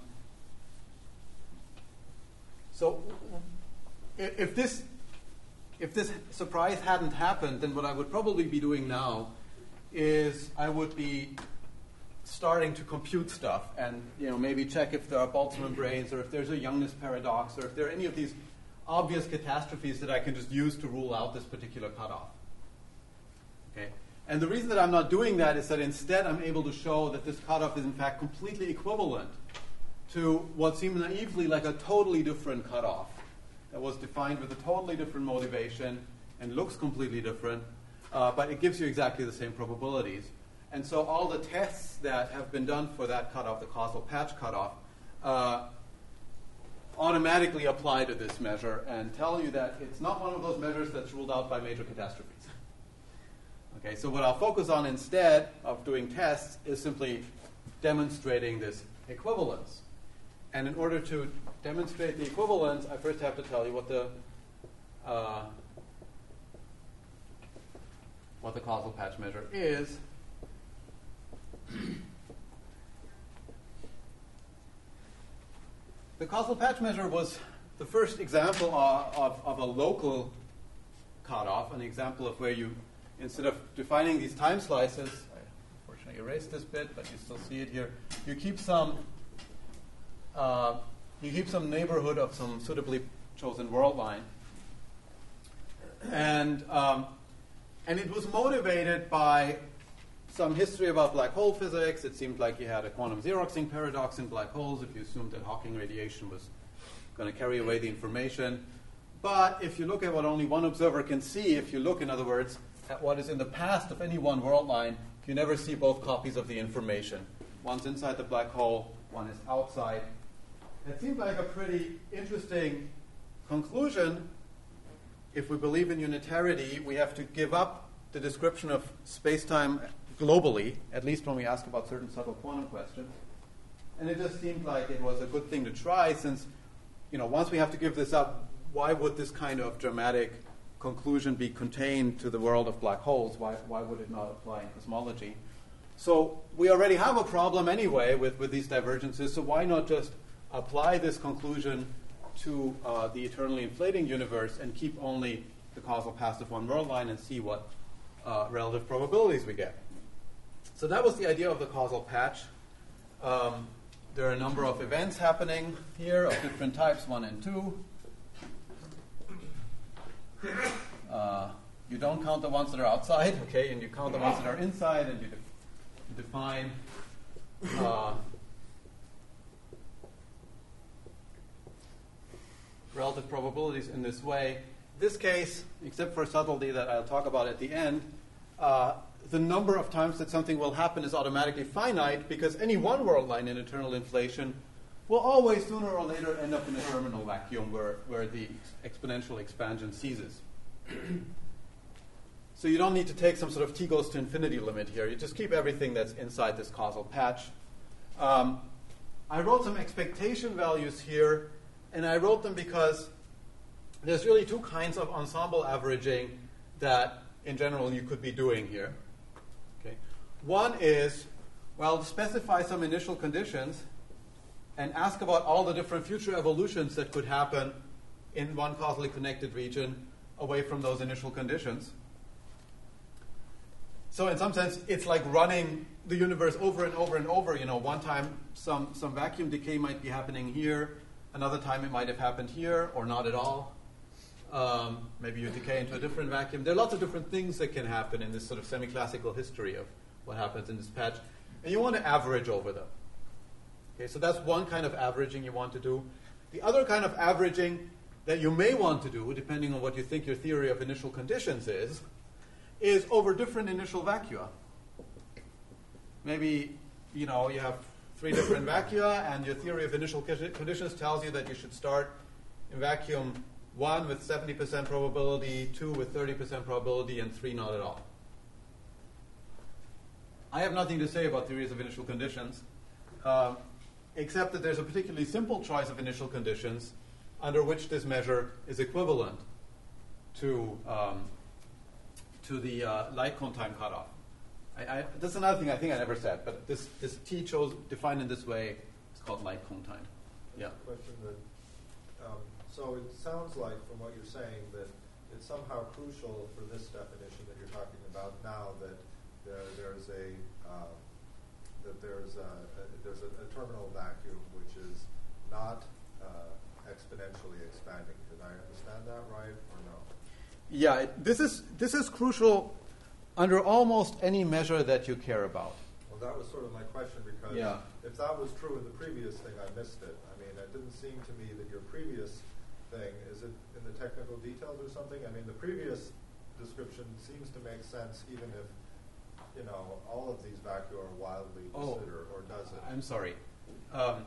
so, if, if this if this surprise hadn't happened, then what I would probably be doing now is I would be starting to compute stuff and you know maybe check if there are Boltzmann brains or if there's a Youngness paradox or if there are any of these obvious catastrophes that I can just use to rule out this particular cutoff. Okay. And the reason that I'm not doing that is that instead I'm able to show that this cutoff is in fact completely equivalent to what seemed naively like a totally different cutoff that was defined with a totally different motivation and looks completely different, uh, but it gives you exactly the same probabilities. And so all the tests that have been done for that cutoff, the causal patch cutoff, uh, automatically apply to this measure and tell you that it's not one of those measures that's ruled out by major catastrophes. Okay, so what I'll focus on instead of doing tests is simply demonstrating this equivalence. And in order to demonstrate the equivalence, I first have to tell you what the uh, what the causal patch measure is. The causal patch measure was the first example of, of, of a local cutoff, an example of where you, instead of defining these time slices, I unfortunately erased this bit, but you still see it here, you keep some uh, you keep some neighborhood of some suitably chosen world line. And, um, and it was motivated by some history about black hole physics. It seemed like you had a quantum Xeroxing paradox in black holes if you assumed that Hawking radiation was going to carry away the information. But if you look at what only one observer can see, if you look, in other words, at what is in the past of any one world line, you never see both copies of the information. One's inside the black hole, one is outside. It seemed like a pretty interesting conclusion. If we believe in unitarity, we have to give up the description of space-time globally, at least when we ask about certain subtle quantum questions. And it just seemed like it was a good thing to try, since, you know, once we have to give this up, why would this kind of dramatic conclusion be contained to the world of black holes? Why, why would it not apply in cosmology? So we already have a problem anyway with, with these divergences, so why not just apply this conclusion to uh, the eternally inflating universe and keep only the causal path of one world line and see what uh, relative probabilities we get. So that was the idea of the causal patch. Um, there are a number of events happening here of different types, one and two. Uh, you don't count the ones that are outside, okay, and you count the ones that are inside, and you de- define uh, relative probabilities in this way. This case, except for subtlety that I'll talk about at the end, uh, the number of times that something will happen is automatically finite, because any one world line in eternal inflation will always sooner or later end up in a terminal vacuum where, where the exponential expansion ceases. So you don't need to take some sort of t goes to infinity limit here. You just keep everything that's inside this causal patch. Um, I wrote some expectation values here, and I wrote them because there's really two kinds of ensemble averaging that, in general, you could be doing here. Okay. One is, well, specify some initial conditions and ask about all the different future evolutions that could happen in one causally connected region away from those initial conditions. So in some sense, it's like running the universe over and over and over. You know, one time some, some vacuum decay might be happening here. Another time it might have happened here or not at all. Um, maybe you decay into a different vacuum. There are lots of different things that can happen in this sort of semi-classical history of what happens in this patch. And you want to average over them. Okay, so that's one kind of averaging you want to do. The other kind of averaging that you may want to do, depending on what you think your theory of initial conditions is, is over different initial vacua. Maybe, you know, you have three different vacua, and your theory of initial conditions tells you that you should start in vacuum one with seventy percent probability, two with thirty percent probability, and three not at all. I have nothing to say about theories of initial conditions, uh, except that there's a particularly simple choice of initial conditions under which this measure is equivalent to um, to the uh, light cone time cutoff. I, I, that's another thing I think I never said, but this, this T chose defined in this way is called light cone time. Yeah. Question that, um, so it sounds like from what you're saying that it's somehow crucial for this definition that you're talking about now that there, there's a uh, that there's a, a there's a, a terminal vacuum which is not uh, exponentially expanding. Did I understand that right or no? Yeah, it, this is this is crucial under almost any measure that you care about. Well, that was sort of my question, because Yeah. if that was true in the previous thing, I missed it. I mean, it didn't seem to me that your previous thing, is it in the technical details or something? I mean, the previous description seems to make sense even if, you know, all of these vacua are wildly de Oh, Sitter, or does it? I'm sorry. Um,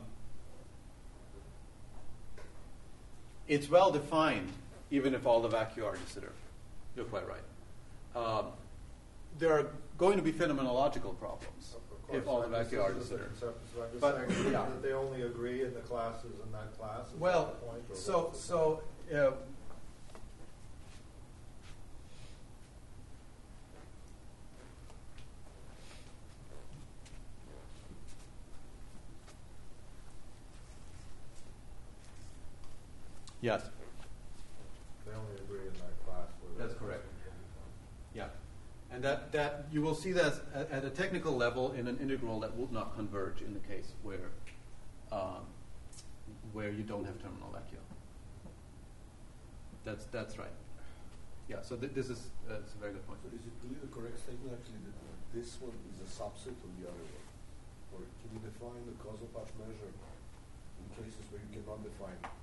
it's well defined, even if all the vacua are de Sitter. You're quite right. Um, there are going to be phenomenological problems Of course, if all the I'm just- vacua are de this is a Sitter. concept, so I'm just But, saying yeah. that they only agree in the classes in that class. Is Well, that the point, or so what's the- so uh, yes, They only agree in that class. Where That's there's- correct. yeah, and that that you will see that at, at a technical level in an integral that would not converge in the case where um, where you don't have terminal vacua. That's that's right. Yeah. So th- this is uh, it's a very good point. So is it really the correct statement actually that this one is a subset of the other one? Or can you define the causal patch measure in cases where you cannot define it?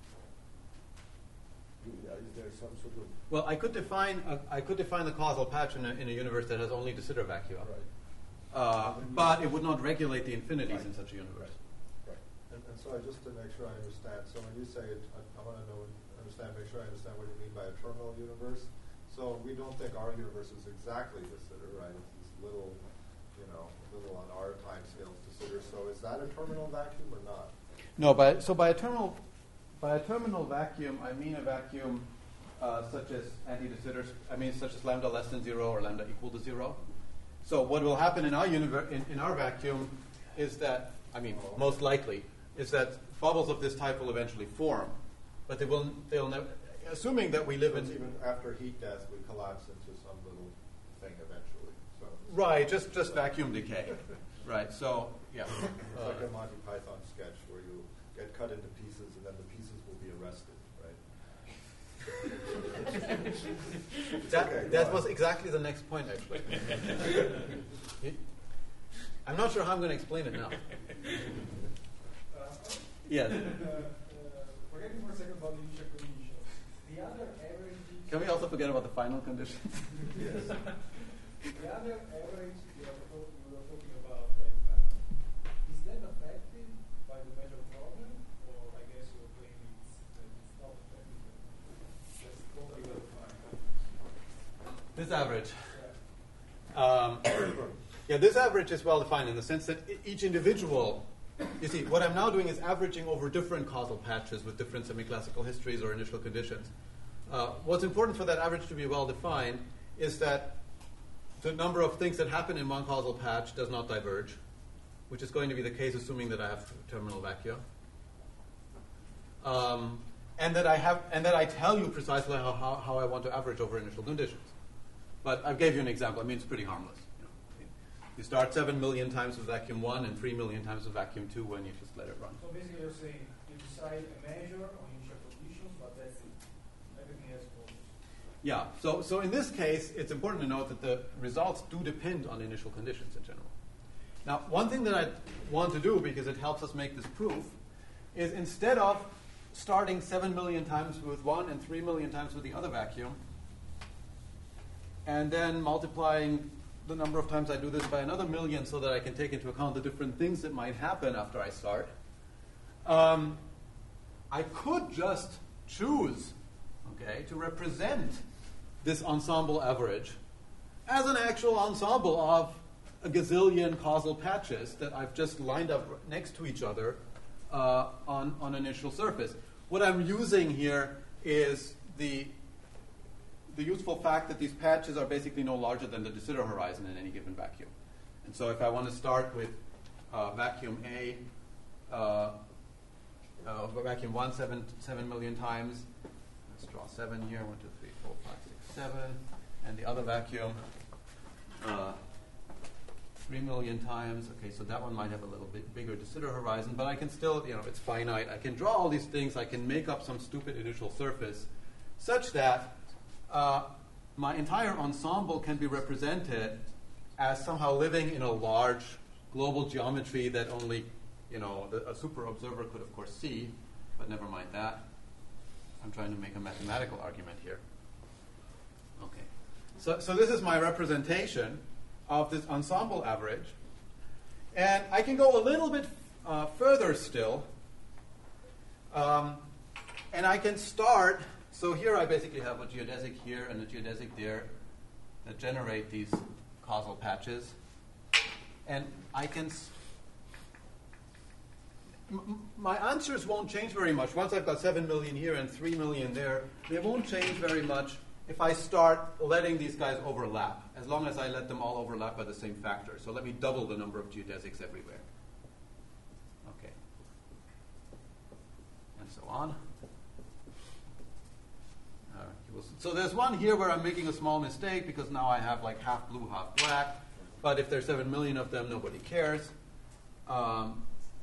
You- uh, Is there some sort of Well, I could define a, I could define the causal patch in a, in a universe that has only de Sitter vacua, right? uh, but it would not regulate the infinities Right. in such a universe. Right. And, and so I just to make sure I understand, so when you say, it, I, I want to know, understand, make sure I understand what you mean by a terminal universe. So we don't think our universe is exactly de Sitter, right? It's this little, you know, little on our time scales de Sitter. So is that a terminal vacuum or not? No, by, so by a terminal by a terminal vacuum, I mean a vacuum uh, such as anti-de Sitter. I mean such as lambda less than zero or lambda equal to zero. So what will happen in our universe in, in our vacuum is that, I mean, most likely is that bubbles of this type will eventually form, but they will they'll never. Assuming that we live So in it's even after heat death, we collapse into some little thing eventually. So right, just just vacuum decay, right? So yeah, it's uh, like a Monty Python sketch where you get cut into pieces and then the pieces will be arrested, right? that okay, that go was on. exactly the next point actually. I'm not sure how I'm going to explain it now. Uh, Yes. uh, uh, forgetting for a second about the initial conditions. The other average. Can we also forget about the final conditions? Yes. The other average we are talk- we were talking about right now, is that affected by the measure problem, or I guess you're claiming it's, that it's not affected? That's totally well defined. This average. Yeah. Um, yeah, this average is well defined in the sense that e- each individual. You see, what I'm now doing is averaging over different causal patches with different semi-classical histories or initial conditions. Uh, what's important for that average to be well defined is that the number of things that happen in one causal patch does not diverge, which is going to be the case assuming that I have terminal vacua. Um, and that I have, and that I tell you precisely how, how, how I want to average over initial conditions. But I gave you an example. I mean, it's pretty harmless. You know. You start seven million times with vacuum one and three million times with vacuum two, and you just let it run. So basically you're saying you decide a measure on initial conditions, but that's it. Everything else goes. Yeah. So, so in this case, it's important to note that the results do depend on initial conditions in general. Now, one thing that I want to do, because it helps us make this proof, is instead of starting seven million times with one and three million times with the other vacuum, and then multiplying the number of times I do this by another million so that I can take into account the different things that might happen after I start, um, I could just choose, okay, to represent this ensemble average as an actual ensemble of a gazillion causal patches that I've just lined up next to each other uh, on, on an initial surface. What I'm using here is the the useful fact that these patches are basically no larger than the de Sitter horizon in any given vacuum. And so if I want to start with uh, vacuum A, uh, uh, vacuum one, seven, seven million times, let's draw seven here, one, two, three, four, five, six, seven, and the other vacuum, uh, three million times. Okay, so that one might have a little bit bigger de Sitter horizon, but I can still, you know, it's finite. I can draw all these things. I can make up some stupid initial surface such that Uh, my entire ensemble can be represented as somehow living in a large global geometry that only, you know, the, a super observer could, of course, see, but never mind that. I'm trying to make a mathematical argument here. Okay. So, so this is my representation of this ensemble average. And I can go a little bit uh, further still. Um, and I can start, so here I basically have a geodesic here and a geodesic there that generate these causal patches. And I can, s- m- my answers won't change very much. Once I've got seven million here and three million there, they won't change very much if I start letting these guys overlap, as long as I let them all overlap by the same factor. So let me double the number of geodesics everywhere. Okay. And so on. Uh, you will see. So there's one here where I'm making a small mistake because now I have like half blue, half black. But if there's seven million of them, nobody cares. Um,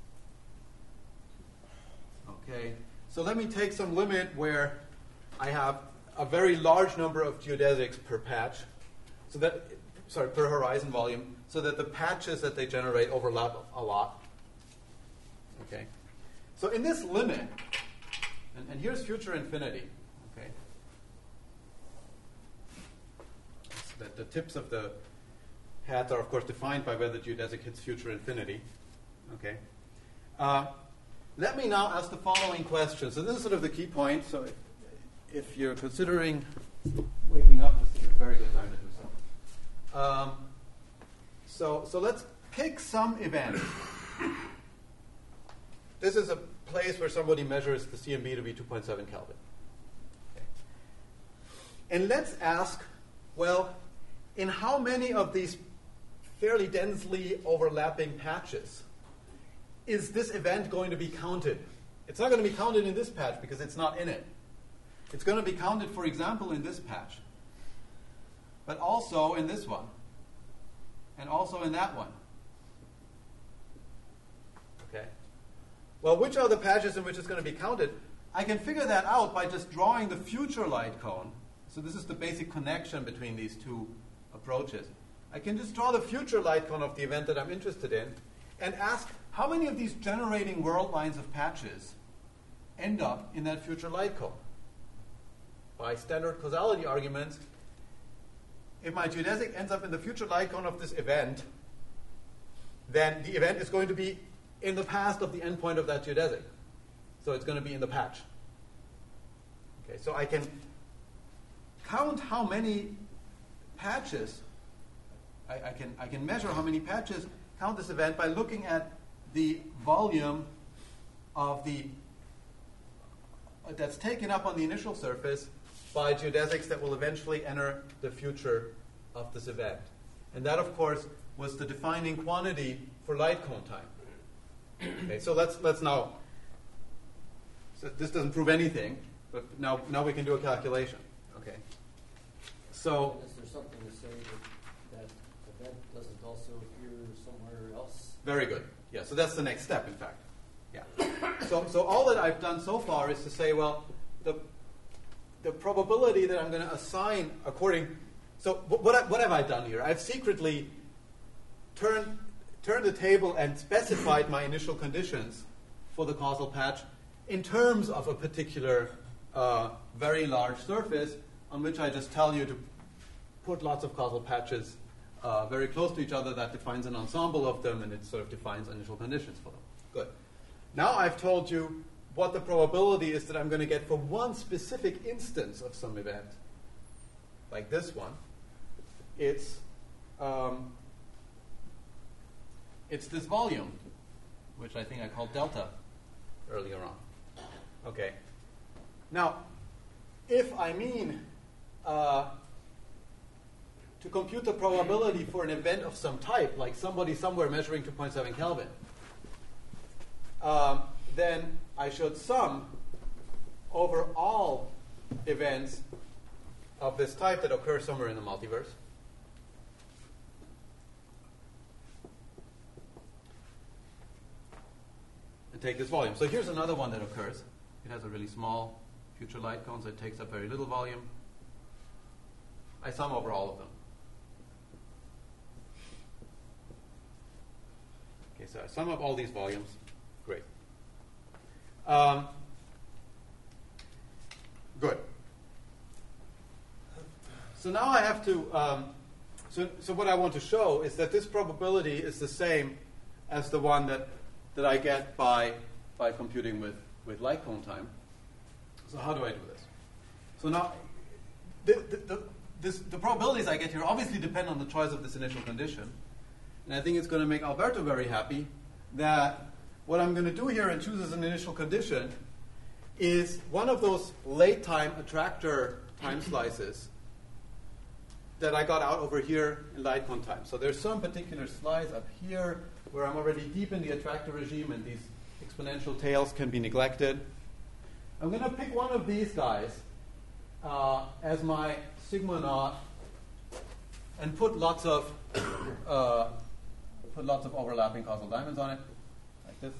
okay. So let me take some limit where I have a very large number of geodesics per patch, so that, sorry, per horizon volume, so that the patches that they generate overlap a lot. Okay. So in this limit, and, and here's future infinity. Okay. So that the tips of the hats are, of course, defined by where the geodesic hits future infinity. Okay. Uh, let me now ask the following question. So this is sort of the key point. So if, if you're considering waking up, this is a very good time to do so. Um, so, so let's pick some event. This is a place where somebody measures the C M B to be two point seven Kelvin. Okay. And let's ask, well, in how many of these fairly densely overlapping patches is this event going to be counted? It's not going to be counted in this patch because it's not in it. It's going to be counted, for example, in this patch, but also in this one, and also in that one. Okay. Well, which are the patches in which it's going to be counted? I can figure that out by just drawing the future light cone. So this is the basic connection between these two approaches. I can just draw the future light cone of the event that I'm interested in and ask how many of these generating world lines of patches end up in that future light cone. By standard causality arguments, if my geodesic ends up in the future light cone of this event, then the event is going to be in the past of the endpoint of that geodesic. So it's going to be in the patch. Okay, so I can count how many patches, I, I, can, I can measure how many patches count this event by looking at the volume of the uh, that's taken up on the initial surface by geodesics that will eventually enter the future of this event. And that, of course, was the defining quantity for light cone time. Okay, so let's let's now. So this doesn't prove anything, but now now we can do a calculation. Okay. So. Is there something to say that that event doesn't also appear somewhere else? Very good. Yeah. So that's the next step, in fact. Yeah. So so all that I've done so far is to say, well, the the probability that I'm going to assign according. So what what have I done here? I've secretly turned turned the table and specified my initial conditions for the causal patch in terms of a particular uh, very large surface on which I just tell you to put lots of causal patches uh, very close to each other. That defines an ensemble of them, and it sort of defines initial conditions for them. Good. Now I've told you what the probability is that I'm going to get for one specific instance of some event, like this one. It's um, it's this volume, which I think I called delta earlier on. Okay. Now, if I mean uh, to compute the probability for an event of some type, like somebody somewhere measuring two point seven Kelvin, um, then I should sum over all events of this type that occur somewhere in the multiverse. And take this volume. So here's another one that occurs. It has a really small future light cone, so it takes up very little volume. I sum over all of them. Okay, so I sum up all these volumes. Great. Um, good. So now I have to, um, so, so what I want to show is that this probability is the same as the one that, that I get by, by computing with, with light cone time. So how do I do this? So now, the, the, the, this, the probabilities I get here obviously depend on the choice of this initial condition. And I think it's going to make Alberto very happy that what I'm going to do here and choose as an initial condition is one of those late time attractor time slices that I got out over here in light cone time. So there's some particular slice up here where I'm already deep in the attractor regime and these exponential tails can be neglected. I'm going to pick one of these guys uh, as my sigma naught and put lots of uh, put lots of overlapping causal diamonds on it, like this.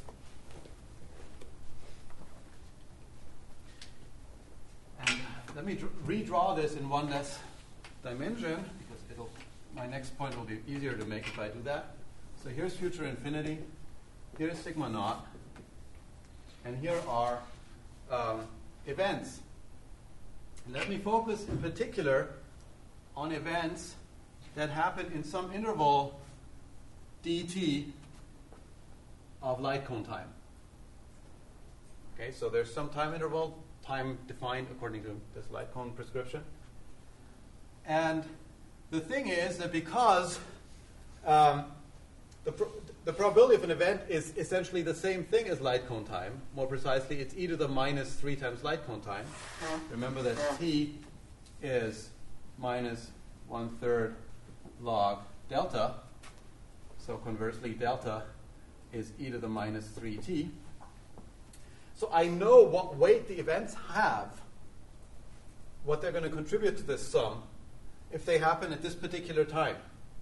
And let me dr- redraw this in one less dimension, because it'll my next point will be easier to make if I do that. So here's future infinity, here's sigma naught, and here are um, events. And let me focus in particular on events that happen in some interval dt of light cone time. Okay, so there's some time interval, time defined according to this light cone prescription. And the thing is that because um, the, pro- the probability of an event is essentially the same thing as light cone time, more precisely, it's e to the minus three times light cone time. Remember that t is minus one third log delta. So conversely, delta is e to the minus three t. So I know what weight the events have, what they're going to contribute to this sum, if they happen at this particular time.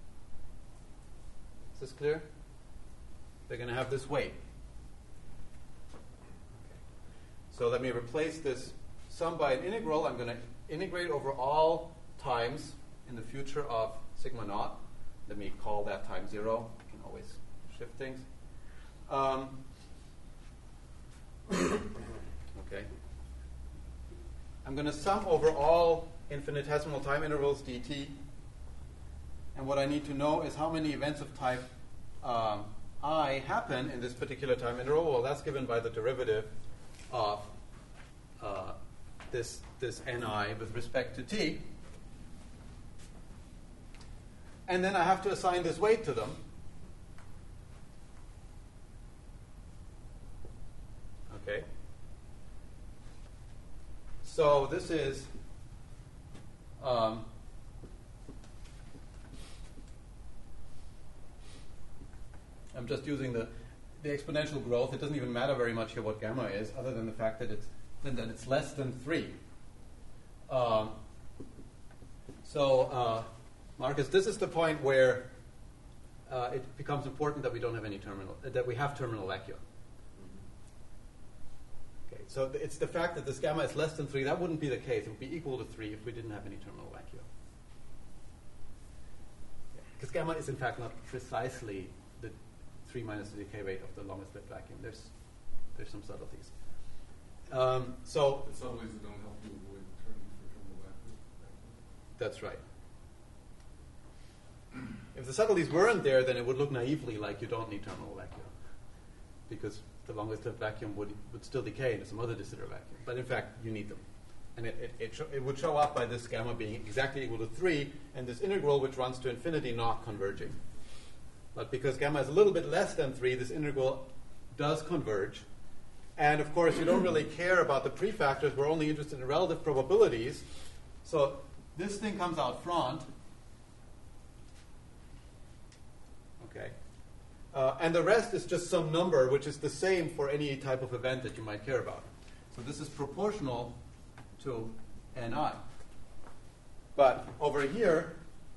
Is this clear? They're going to have this weight. Okay. So let me replace this sum by an integral. I'm going to integrate over all times in the future of sigma naught. Let me call that time zero. I can always shift things. Um, okay. I'm going to sum over all infinitesimal time intervals dt. And what I need to know is how many events of type um, I happen in this particular time interval. Well, that's given by the derivative of uh, this, this ni with respect to t. And then I have to assign this weight to them. Okay. So this is um, I'm just using the, the exponential growth. It doesn't even matter very much here what gamma is, other than the fact that it's that it's less than three. Um, so uh, Marcus, this is the point where uh, it becomes important that we don't have any terminal, uh, that we have terminal vacuum. Okay, so th- it's the fact that this gamma is less than three. That wouldn't be the case. It would be equal to three if we didn't have any terminal vacuum. Because gamma is in fact not precisely the three minus the decay rate of the longest lived vacuum. There's there's some subtleties. Um, so the subtleties that don't help you avoid turning for terminal vacuum. That's right. If the subtleties weren't there, then it would look naively like you don't need terminal vacuum, because the longest lived vacuum would would still decay into some other de Sitter vacuum. But in fact, you need them. And it, it, it, sh- it would show up by this gamma being exactly equal to three, and this integral, which runs to infinity, not converging. But because gamma is a little bit less than three, this integral does converge. And of course, you don't really care about the prefactors. We're only interested in relative probabilities. So this thing comes out front. Okay. Uh, and the rest is just some number, which is the same for any type of event that you might care about. So this is proportional to Ni. But over here,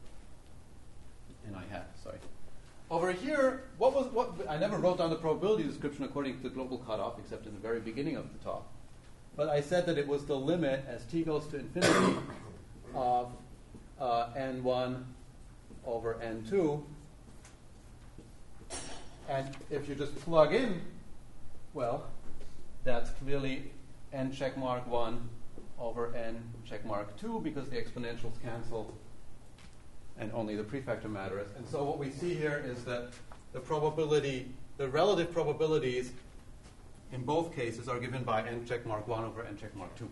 Ni hat, sorry. Over here, what was what? I never wrote down the probability description according to the global cutoff, except in the very beginning of the talk. But I said that it was the limit as t goes to infinity of uh, n one over n two And if you just plug in, well, that's clearly n check mark one over n check mark two because the exponentials cancel and only the prefactor matters. And so what we see here is that the probability, the relative probabilities in both cases are given by n check mark one over n check mark two.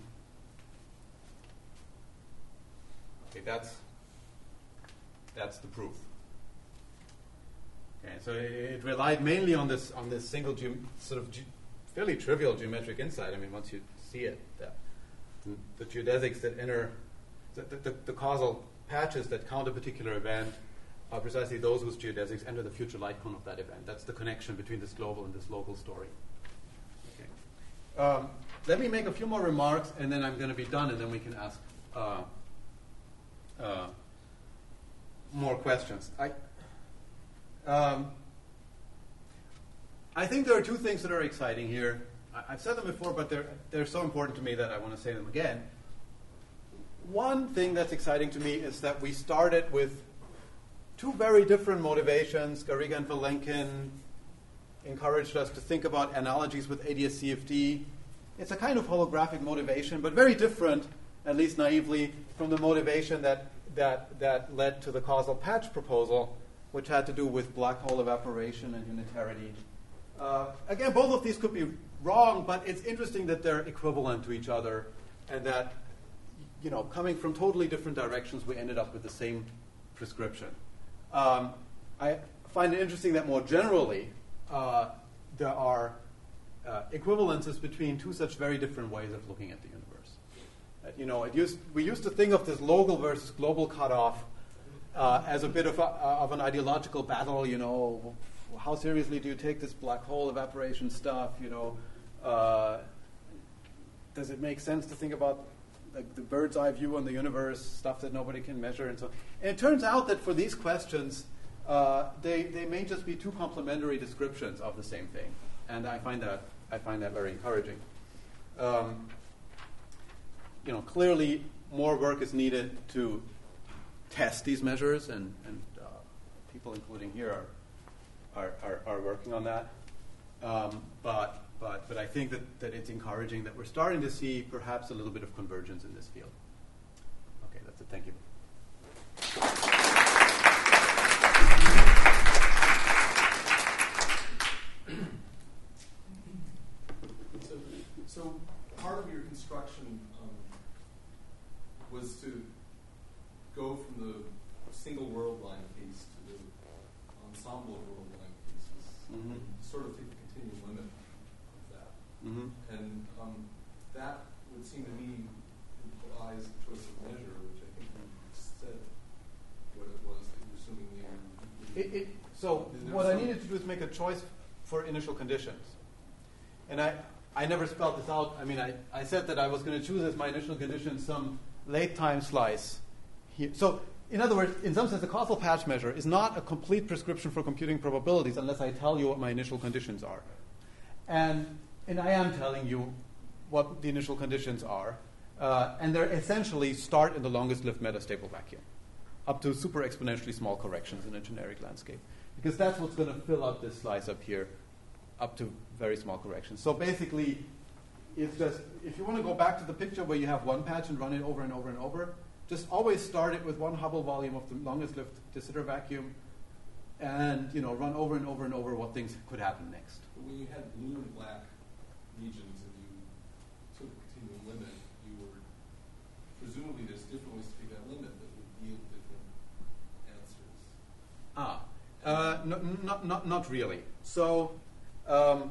Okay, that's that's the proof. Okay, so it, it relied mainly on this on this single ge- sort of ge- fairly trivial geometric insight. I mean, once you see it, that the geodesics that enter the, the, the causal patches that count a particular event are precisely those whose geodesics enter the future light cone of that event. That's the connection between this global and this local story. Okay. Um, let me make a few more remarks, and then I'm going to be done, and then we can ask uh, uh, more questions. I, um, I think there are two things that are exciting here. I, I've said them before, but they're, they're so important to me that I want to say them again. One thing that's exciting to me is that we started with two very different motivations. Garriga and Vilenkin encouraged us to think about analogies with A D S C F D. It's a kind of holographic motivation, but very different, at least naively, from the motivation that, that, that led to the causal patch proposal, which had to do with black hole evaporation and unitarity. Uh, again, both of these could be wrong, but it's interesting that they're equivalent to each other and that, you know, coming from totally different directions, we ended up with the same prescription. Um, I find it interesting that more generally, uh, there are uh, equivalences between two such very different ways of looking at the universe. Uh, you know, it used, we used to think of this local versus global cutoff uh, as a bit of, a, uh, of an ideological battle. You know, how seriously do you take this black hole evaporation stuff? You know, uh, does it make sense to think about like the bird's eye view on the universe, stuff that nobody can measure, and so on? And it turns out that for these questions, uh, they they may just be two complementary descriptions of the same thing, and I find that I find that very encouraging. Um, you know, clearly more work is needed to test these measures, and and uh, people, including here, are are, are, are working on that. Um, but But, but I think that, that it's encouraging that we're starting to see perhaps a little bit of convergence in this field. Okay, that's it. Thank you. So, so part of your construction um, was to go from the single world line case to the ensemble of world line cases, Mm-hmm. sort of take the continuum limit. Mm-hmm. And um, that would seem to me implies the choice of measure, which I think you said what it was that you're assuming the It, it, so what I needed to do is make a choice for initial conditions. And I, I never spelled this out. I mean, I, I said that I was going to choose as my initial condition some late time slice here. So in other words, in some sense, the causal patch measure is not a complete prescription for computing probabilities unless I tell you what my initial conditions are. And And I am telling you what the initial conditions are. Uh, and they're essentially start in the longest-lived metastable vacuum, up to super exponentially small corrections in a generic landscape. Because that's what's going to fill up this slice up here, up to very small corrections. So basically, it's just, if you want to go back to the picture where you have one patch and run it over and over and over, just always start it with one Hubble volume of the longest-lived de Sitter vacuum, and you know, run over and over and over what things could happen next. But when you had blue and black regions and you took the continuum limit, you were presumably there's different ways to take that limit that would yield different answers. Ah, uh, no, not not not really. So. Um,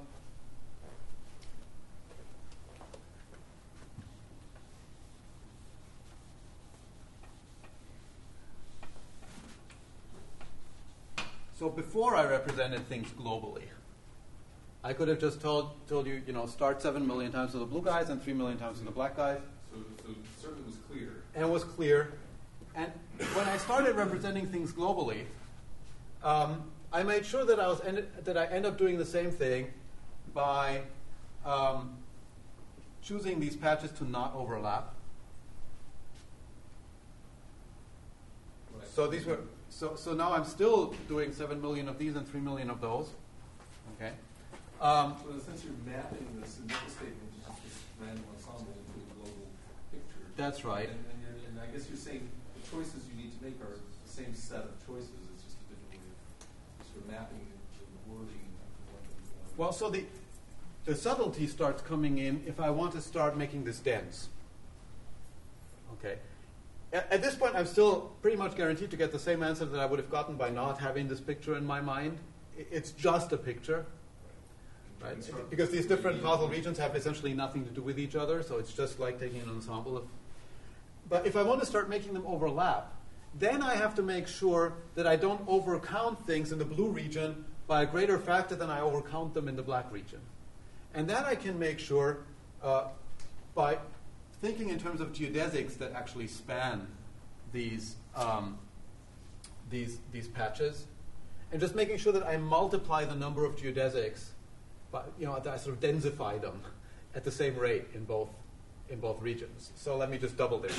so before I represented things globally, I could have just told told you, you know, start seven million times with the blue guys and three million times with the black guys. So, so it certainly was clear. And it was clear. And when I started representing things globally, um, I made sure that I was ended, that I end up doing the same thing by um, choosing these patches to not overlap. Right. So these were so so now I'm still doing seven million of these and three million of those. Okay. Um, So in a sense, you're mapping this initial statement, which is this random ensemble, into a global picture. that's right. And, and, you're, and I guess you're saying the choices you need to make are the same set of choices. It's just a different way of sort of mapping it to the wording. Of what you want. Well, so the the subtlety starts coming in if I want to start making this dense. Okay. At, at this point, I'm still pretty much guaranteed to get the same answer that I would have gotten by not having this picture in my mind. I- It's just a picture. Right? Because these different causal regions have essentially nothing to do with each other, so it's just like taking an ensemble of. But if I want to start making them overlap, then I have to make sure that I don't overcount things in the blue region by a greater factor than I overcount them in the black region. And that I can make sure uh, by thinking in terms of geodesics that actually span these, um, these, these patches, and just making sure that I multiply the number of geodesics. But, you know, I sort of densify them at the same rate in both in both regions. So let me just double this.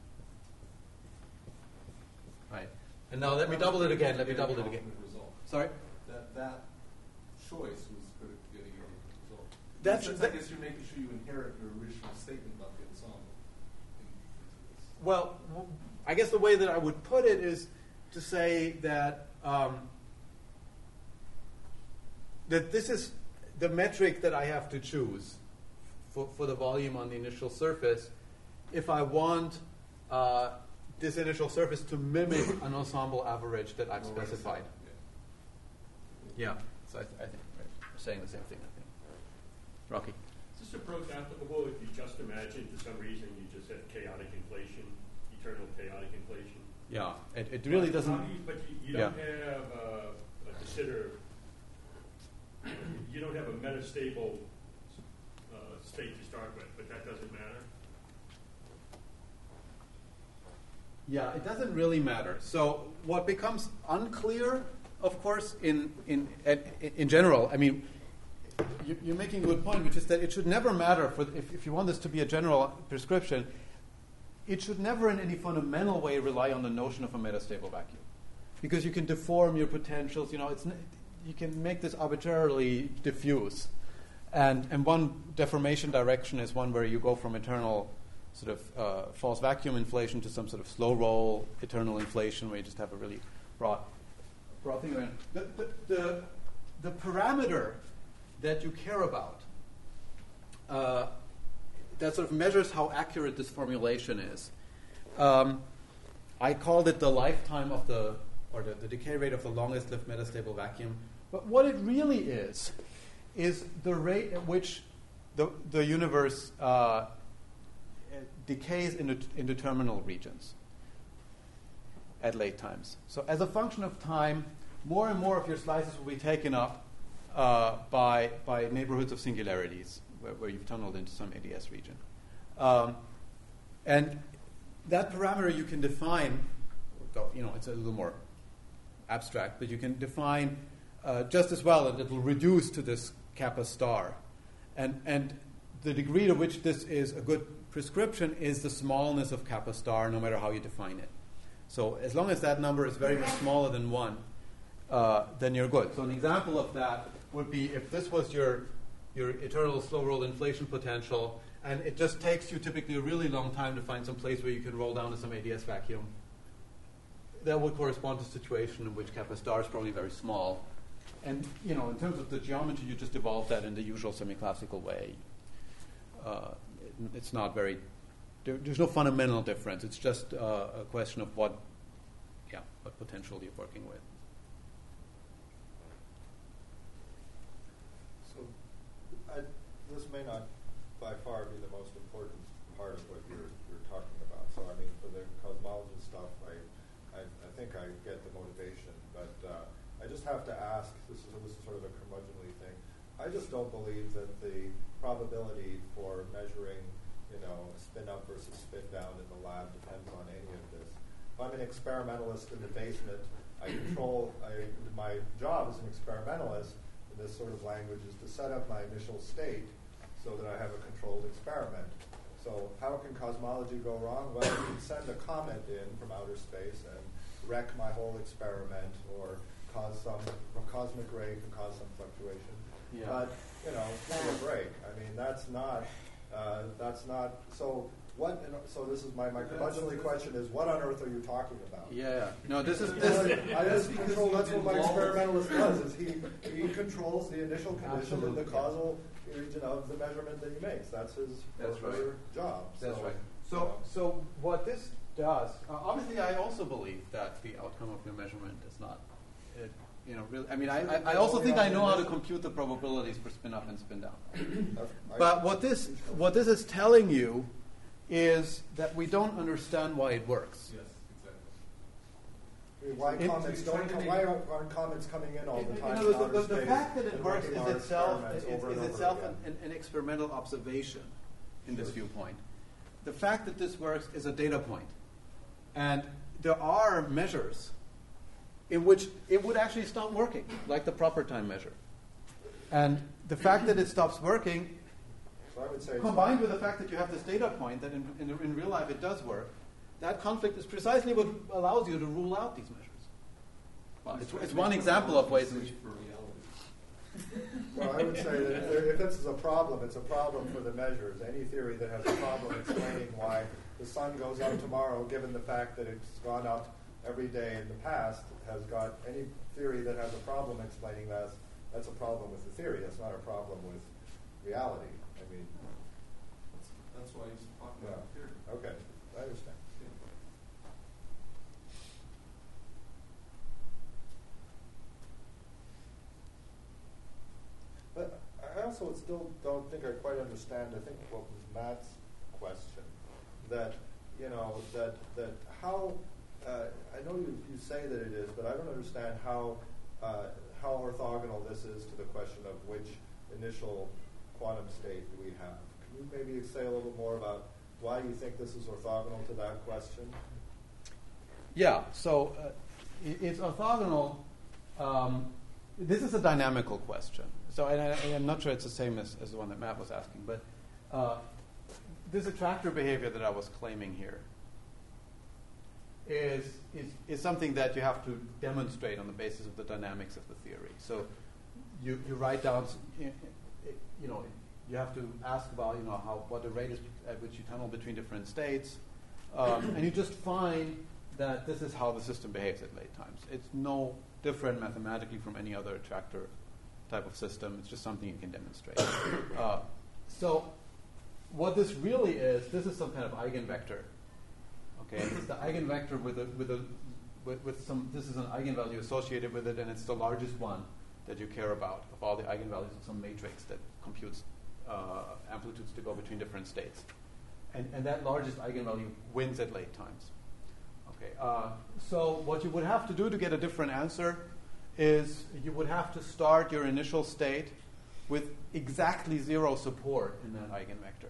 Right. And now let me double it again. Let me double it again. Result. Sorry? That that choice was critical to getting your result. That's- Since that- I guess you're making sure you inherit your original statement about the ensemble. Well, w- I guess the way that I would put it is to say that um, that this is the metric that I have to choose for, for the volume on the initial surface if I want uh, this initial surface to mimic an ensemble average that I've specified. Yeah, so I, th- I think right. We're saying the same thing, I think. Rocky. Is this approach applicable if you just imagine for some reason you just had chaotic inflation, eternal chaotic inflation? Yeah, it, it really But doesn't. how do you, but you, you Yeah. don't have uh, a consider. You don't have a metastable uh, state to start with, but that doesn't matter. Yeah, it doesn't really matter. So what becomes unclear, of course, in in in general, I mean, you- you're making a good point, which is that it should never matter for if, if you want this to be a general prescription, it should never in any fundamental way rely on the notion of a metastable vacuum, because you can deform your potentials. You know, it's n- you can make this arbitrarily diffuse, and and one deformation direction is one where you go from eternal sort of uh, false vacuum inflation to some sort of slow roll eternal inflation where you just have a really broad, broad thing around. The, the, the, the parameter that you care about uh, that sort of measures how accurate this formulation is, um, I called it the lifetime of the, or the, the decay rate of the longest lived metastable vacuum. But what it really is, is the rate at which the, the universe uh, decays into, into terminal regions at late times. So as a function of time, more and more of your slices will be taken up uh, by, by neighborhoods of singularities where, where you've tunneled into some A D S region. Um, and that parameter you can define, though, you know, it's a little more abstract, but you can define uh, just as well, and it will reduce to this kappa star. And, and the degree to which this is a good prescription is the smallness of kappa star, no matter how you define it. So as long as that number is very much smaller than one, uh, then you're good. So an example of that would be if this was your your eternal slow roll inflation potential, and it just takes you typically a really long time to find some place where you can roll down to some A D S vacuum. That would correspond to a situation in which kappa star is probably very small. And, you know, in terms of the geometry, you just evolve that in the usual semi-classical way. Uh, it, it's not very, there, there's no fundamental difference. It's just uh, a question of what, yeah, what potential you're working with. So I, this may not by far be the most important part of what you're, you're talking about. So I mean, for the cosmology stuff, I, I, I think I get the motivation, but uh, I just have to ask, this is, this is sort of a curmudgeonly thing, I just don't believe that the probability for measuring, you know, spin up versus spin down in the lab depends on any of this. If I'm an experimentalist in the basement, I control, I, my job as an experimentalist in this sort of language is to set up my initial state so that I have a controlled experiment. So how can cosmology go wrong? Well, you can send a comet in from outer space and wreck my whole experiment, or cause some cosmic ray can cause some fluctuation. Yeah. But you know, give me a break. I mean, that's not uh, that's not so. What? So this is my my curmudgeonly question: is what on earth are you talking about? Yeah. No, this is You this. know, I just control. That's what my experimentalist does. Is he he controls the initial condition in the Absolutely. causal region of the measurement that he makes. That's his That's or right. her job. That's so, right. you So, know. so what this does, uh, obviously, I also believe that the outcome of your measurement is not, uh, you know, really. I mean, I, I, I also think I know how to compute the probabilities for spin up and spin down. I- But what this, what this is telling you, is that we don't understand why it works. Yes, exactly. I mean, why It- comments don't come, why aren't, aren't comments coming in all You the time? know, in the, outer the, the space fact that it and works working is on itself, experiments is, over and is over itself again. an, an experimental observation in this viewpoint. The fact that this works is a data point. And there are measures in which it would actually stop working, like the proper time measure. And the fact that it stops working, So I would say it's combined with the fact that you have this data point that in, in, in real life it does work, that conflict is precisely what allows you to rule out these measures. Well, it's, it's one example of ways in which. Well, I would say that if, there, if this is a problem, it's a problem for the measures. Any theory that has a problem explaining why the sun goes up tomorrow, given the fact that it's gone up every day in the past, has got any theory that has a problem explaining that, that's a problem with the theory. That's not a problem with reality. I mean, That's, that's why he's talking yeah. about theory. Okay, I understand. But I also still don't think I quite understand, I think what was Matt's question, that, you know, that, that how, uh, I know you, you say that it is, but I don't understand how, uh, how orthogonal this is to the question of which initial quantum state do we have. Can you maybe say a little more about why you think this is orthogonal to that question? Yeah, so uh, it, it's orthogonal. Um, this is a dynamical question. So and I, I'm not sure it's the same as, as the one that Matt was asking, but uh, this attractor behavior that I was claiming here is, is, is something that you have to demonstrate on the basis of the dynamics of the theory. So you, you write down, you know, you have to ask about, you know, how what the rate is at which you tunnel between different states, um, and you just find that this is how the system behaves at late times. It's no different mathematically from any other attractor type of system. It's just something you can demonstrate. uh, so what this really is, this is some kind of eigenvector. Okay, it's the eigenvector with a with a with, with some. This is an eigenvalue associated with it, and it's the largest one that you care about of all the eigenvalues of some matrix that computes uh, amplitudes to go between different states. And, and that largest eigenvalue wins at late times. Okay, uh, so what you would have to do to get a different answer is you would have to start your initial state with exactly zero support in that eigenvector.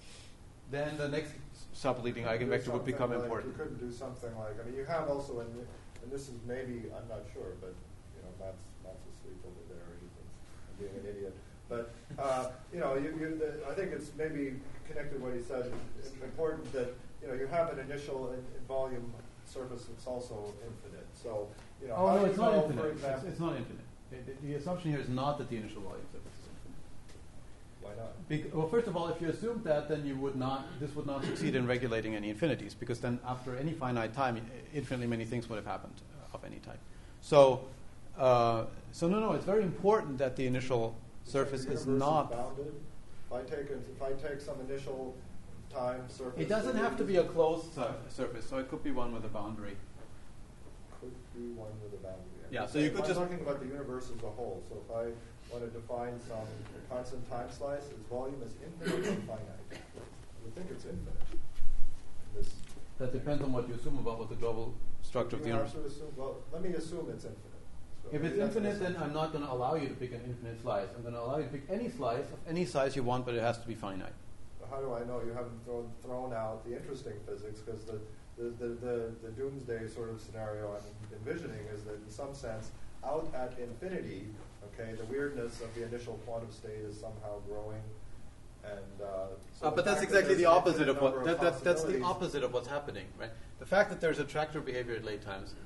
Then the next subleading eigenvector would become like, important. You couldn't do something like, I mean, you have also, in, and this is maybe, I'm not sure, but, you know, Matt's, Matt's asleep over there, or he thinks I'm being an idiot. But, uh, you know, you, you, the, I think it's maybe connected to what he said. It's important that, you know, you have an initial in, in volume surface that's also infinite. So, you know, Oh, how no, do it's you not know, infinite. for It's, example, it's not infinite. The, the, the assumption here is not that the initial volume surface is infinite. why not? Bec- well, first of all, if you assumed that, then you would not. This would not succeed in regulating any infinities, because then, after any finite time, infinitely many things would have happened uh, of any type. So, uh, so no, no. It's very important that the initial surface The is universe not. bounded. If I take a, if I take some initial time surface, It doesn't that have to is- be a closed sur- surface, so it could be one with a boundary. Could be one with a boundary. I'm Yeah, just so you saying, could I'm just- talking about the universe as a whole. So if I want to define some constant time slice, its volume is infinite or finite. I would think it's infinite. This, That depends on what you assume about what the global structure of the you have universe. to assume, well, let me assume it's infinite. So If maybe it's that's an infinite, then assumption. I'm not going to allow you to pick an infinite slice. I'm going to allow you to pick any slice of any size you want, but it has to be finite. How do I know you haven't thrown, thrown out the interesting physics? Because the, the, the, the, the doomsday sort of scenario I'm envisioning is that in some sense, out at infinity, okay, the weirdness of the initial quantum state is somehow growing. And, uh, so Uh, the but that's fact that exactly there's the an opposite infinite of what number that, of that, that's the possibilities- opposite of what's happening, right? The fact that there's attractor behavior at late times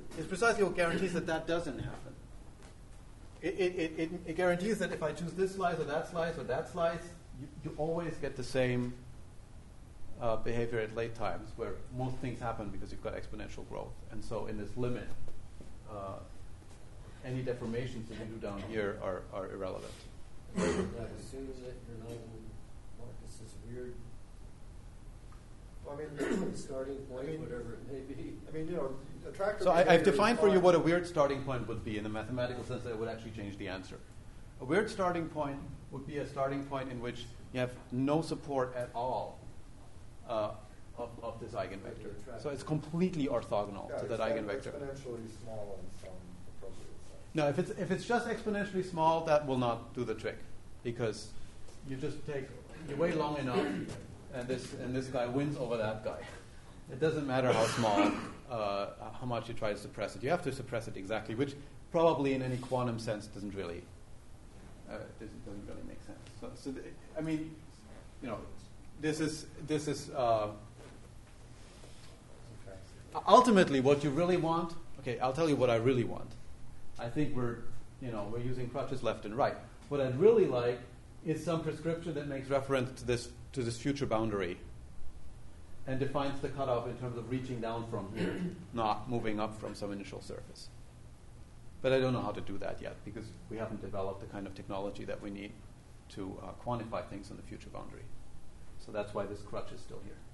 is precisely what guarantees that that doesn't happen. It, it, it, it, it guarantees that if I choose this slice or that slice or that slice, you, you always get the same uh, behavior at late times, where most things happen because you've got exponential growth. And so in this limit, uh, any deformations that you do down here are, are irrelevant. That assumes that you're not in Marcus is weird Well, I mean, starting point, I mean, whatever it may be. I mean, you know, attractor. So I, I've behavior defined is for you fine. what a weird starting point would be in the mathematical sense that it would actually change the answer. A weird starting point would be a starting point in which you have no support at all uh, of, of this eigenvector. So it's completely orthogonal Yeah, to that it's eigenvector. exponentially small in some appropriate sense. No, if it's if it's just exponentially small, that will not do the trick, because you just take you wait long enough, and this and this guy wins over that guy. It doesn't matter how small, uh, how much you try to suppress it. You have to suppress it exactly, which probably in any quantum sense doesn't really uh, doesn't, doesn't really make sense. So, so th- I mean, you know, this is this is uh, ultimately what you really want. Okay, I'll tell you what I really want. I think we're, you know, we're using crutches left and right. What I'd really like is some prescription that makes reference to this to this future boundary and defines the cutoff in terms of reaching down from here, not moving up from some initial surface. But I don't know how to do that yet, because we haven't developed the kind of technology that we need to uh, quantify things on the future boundary. So that's why this crutch is still here.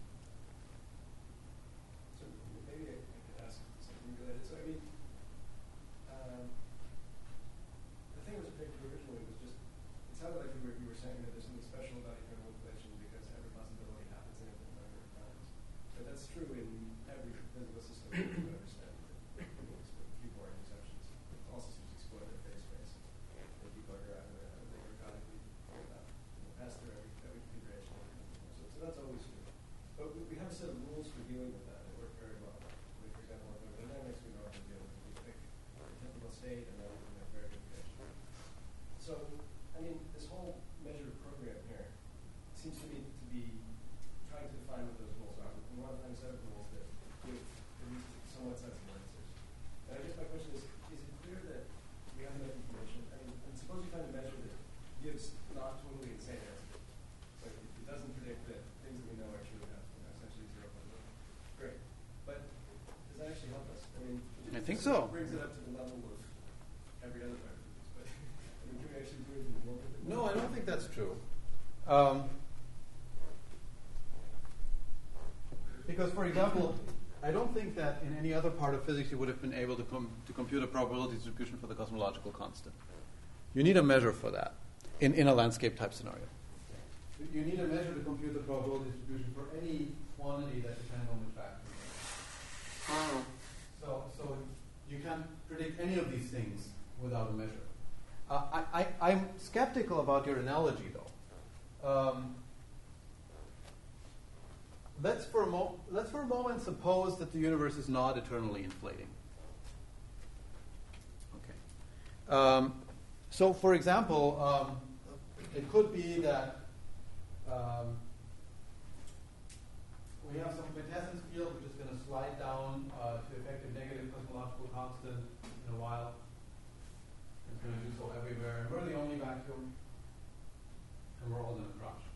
So maybe I could ask something related. So I mean, um, the thing was picked originally was just, it sounded like you were, you were saying that there's something special about eternal inflation because every possibility happens in infinite number of times. But that's true in every physical system that you understand, with a few more exceptions. All systems explore their phase space. And people are driving around and they ergonically uh, pass through every, every configuration. So, so that's always true. But we, we have a set of rules for dealing with that that work very well. Like, for example, in thermodynamics, we know how to deal with it. We pick a typical state and then we can make very good prediction. So, I mean, this whole measure program here seems to me to be trying to define what those rules are. We want to find a set of rules that give at least somewhat sensible answers. And I guess my question is, is it clear that we have enough information? I mean, and suppose you find a measure that gives not totally insane answers. So it, it doesn't predict that things that we know actually have, you know, essentially zero probability. Great. But does that actually help us? I mean, I think it so. brings it up to the level of every other part of physics. But I mean, can we actually do anything more with it? No, I don't think that's true. Um, because, for example, I don't think that in any other part of physics you would have been able to, com- to compute a probability distribution for the cosmological constant. You need a measure for that in, in a landscape type scenario. You need a measure to compute the probability distribution for any quantity that depends on the factor. So, so you can't predict any of these things without a measure. Uh, I, I, I'm skeptical about your analogy, though. Um, let's, for a mo- let's for a moment suppose that the universe is not eternally inflating. Okay. Um, so, for example, um, it could be that um, we have some quintessence field which is going to slide down uh, to effective negative cosmological constant in a while. It's going to do so everywhere, and we're the only vacuum, and we're all in a crunch.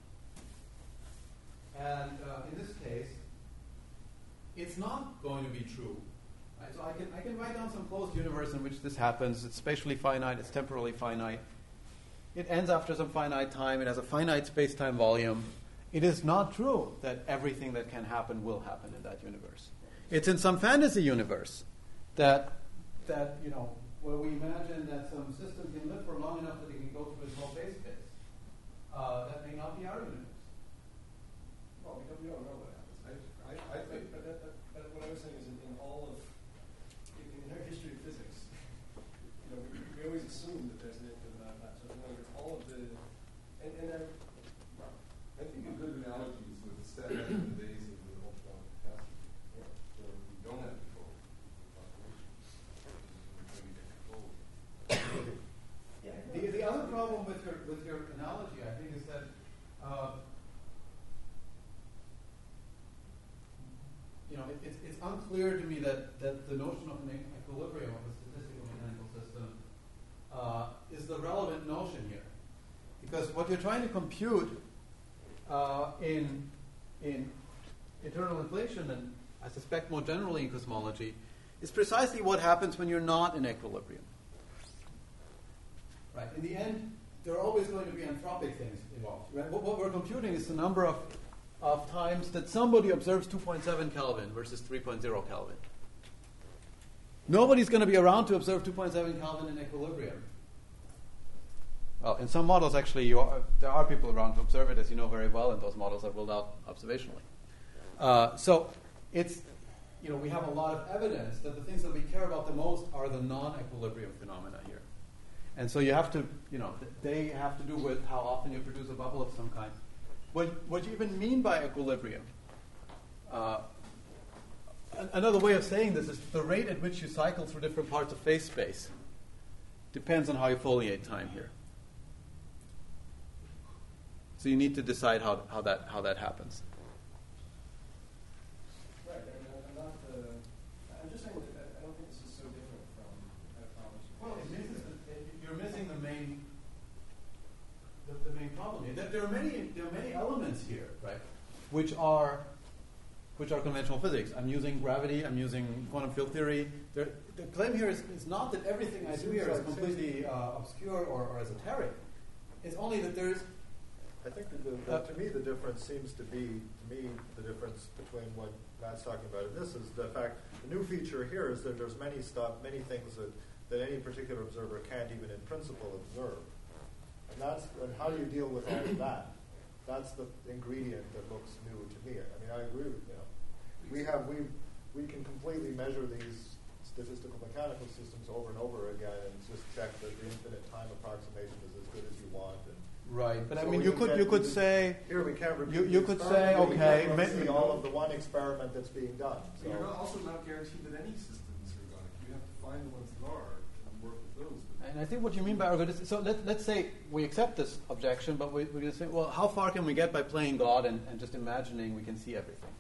And uh, in this case, it's not going to be true. Right? So I can I can write down some closed universe in which this happens. It's spatially finite. It's temporally finite. It ends after some finite time. It has a finite space-time volume. It is not true that everything that can happen will happen in that universe. It's in some fantasy universe that that you know where we imagine that some system can live for long enough that it can go through its whole phase space. Uh, that may not be our universe. Well, we don't, we don't know what happens. I, I, I think, but, that, that, but what I was saying is in, in all of, in, in our history of physics, you know, we, we always assume that there's an infinite amount of that. So in other words, all of the, and, and I, I think a good analogy is with the step back in the days of the ultraviolet capacity, where we don't have control of the population. When we get control. The, the other problem with your with your analogy, I think, is that uh, know, it, it's, it's unclear to me that, that the notion of an equilibrium of a statistical mechanical system uh, is the relevant notion here. Because what you're trying to compute uh, in, in eternal inflation, and I suspect more generally in cosmology, is precisely what happens when you're not in equilibrium. Right? In the end, there are always going to be anthropic things involved. Right? What, what we're computing is the number of, of times that somebody observes two point seven Kelvin versus three point zero Kelvin. Nobody's going to be around to observe two point seven Kelvin in equilibrium. Well, in some models, actually, you are, there are people around to observe it, as you know very well, and those models are ruled out observationally. Uh, so it's, you know, we have a lot of evidence that the things that we care about the most are the non-equilibrium phenomena here. And so you have to, you know, th- they have to do with how often you produce a bubble of some kind. What, what do you even mean by equilibrium? Uh, an- another way of saying this is the rate at which you cycle through different parts of phase space depends on how you foliate time here. So you need to decide how, how that how that happens. Right, and I'm not. Uh, I'm just saying that I don't think this is so different from anthropology. Well, it misses the, you're missing the main the, the main problem here. There, there are many there are many elements here, right, which are which are conventional physics. I'm using gravity. I'm using quantum field theory. There, the claim here is, is not that everything I do here is completely uh, obscure or, or esoteric. It's only that there's I think that the, the, to me the difference seems to be, to me, the difference between what Matt's talking about and this is the fact, the new feature here is that there's many stuff, many things that, that any particular observer can't even in principle observe. And that's, and how do you deal with all of that? That's the ingredient that looks new to me. I mean, I agree with, you know, we have, we, we can completely measure these statistical mechanical systems over and over again and just check that the infinite time approximation is as good as you want. And right, but so I mean, we you could you could say here we can't repeat you, you the could experiment, say but we okay, can't maybe see all of the one experiment that's being done. So. But you're not also not guaranteed that any system is ergodic. You have to find the ones that are and work with those. And I think what you mean by ergodicity, so let, let's say we accept this objection, but we, we're going to say, well, how far can we get by playing God and, and just imagining we can see everything?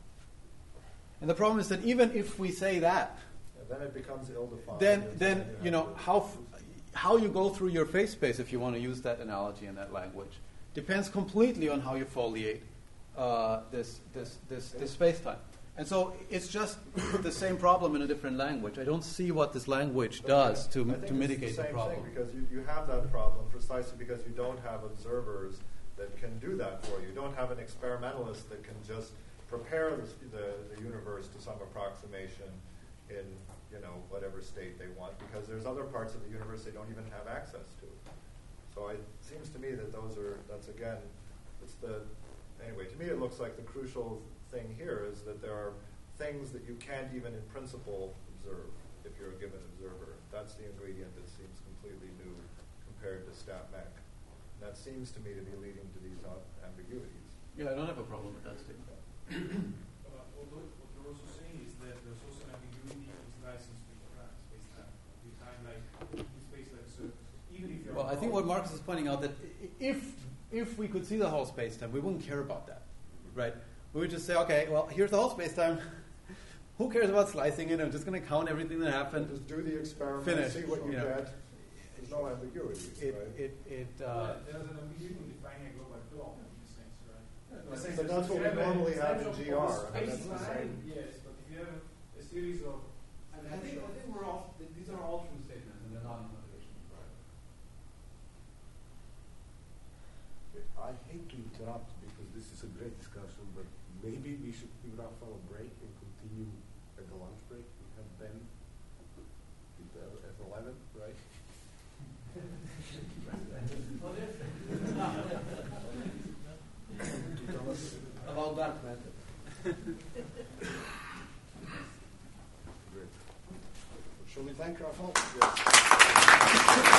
And the problem is that even if we say that, yeah, then it becomes ill-defined. then, and then you, you know, how, f- how you go through your phase space, if you want to use that analogy and that language, depends completely on how you foliate uh, this, this, this, this space-time. And so it's just the same problem in a different language. I don't see what this language does to, I think to mitigate it's the, the same problem. thing because you, you have that problem precisely because you don't have observers that can do that for you. You don't have an experimentalist that can just prepare the, the, the universe to some approximation in, you know, whatever state they want because there's other parts of the universe they don't even have access to. So it seems to me that those are, that's again, it's the, anyway, to me it looks like the crucial thing here is that there are things that you can't even in principle observe if you're a given observer. That's the ingredient that seems completely new compared to StatMech. And that seems to me to be leading to these ambiguities. Yeah, I don't have a problem with that statement. Uh, what, what you're also saying is that there's also an ambiguity in space time, space time, with time like in space like so. Even if you're well, I think what Marcus is pointing out that if if we could see the whole space-time, we wouldn't care about that, right? We would just say, okay, well, here's the whole space-time. Who cares about slicing it? I'm just going to count everything that happened. Just do the experiment, Finish, see what you, you know. get. There's no ambiguity, It right? it it. Uh, well, there's an ambiguity in defining a global clock in this sense, right? Yeah, but that's what we normally have in G R. I mean, that's the same. Yes, but if you have a series of I think I think we're all these are all true statements and they're not in contradiction. I hate to interrupt because this is a great discussion, but maybe we should give Rafael a break and continue at the lunch break. We have Ben at eleven, right? About dark matter. Great. Shall we thank Rafael? Yes.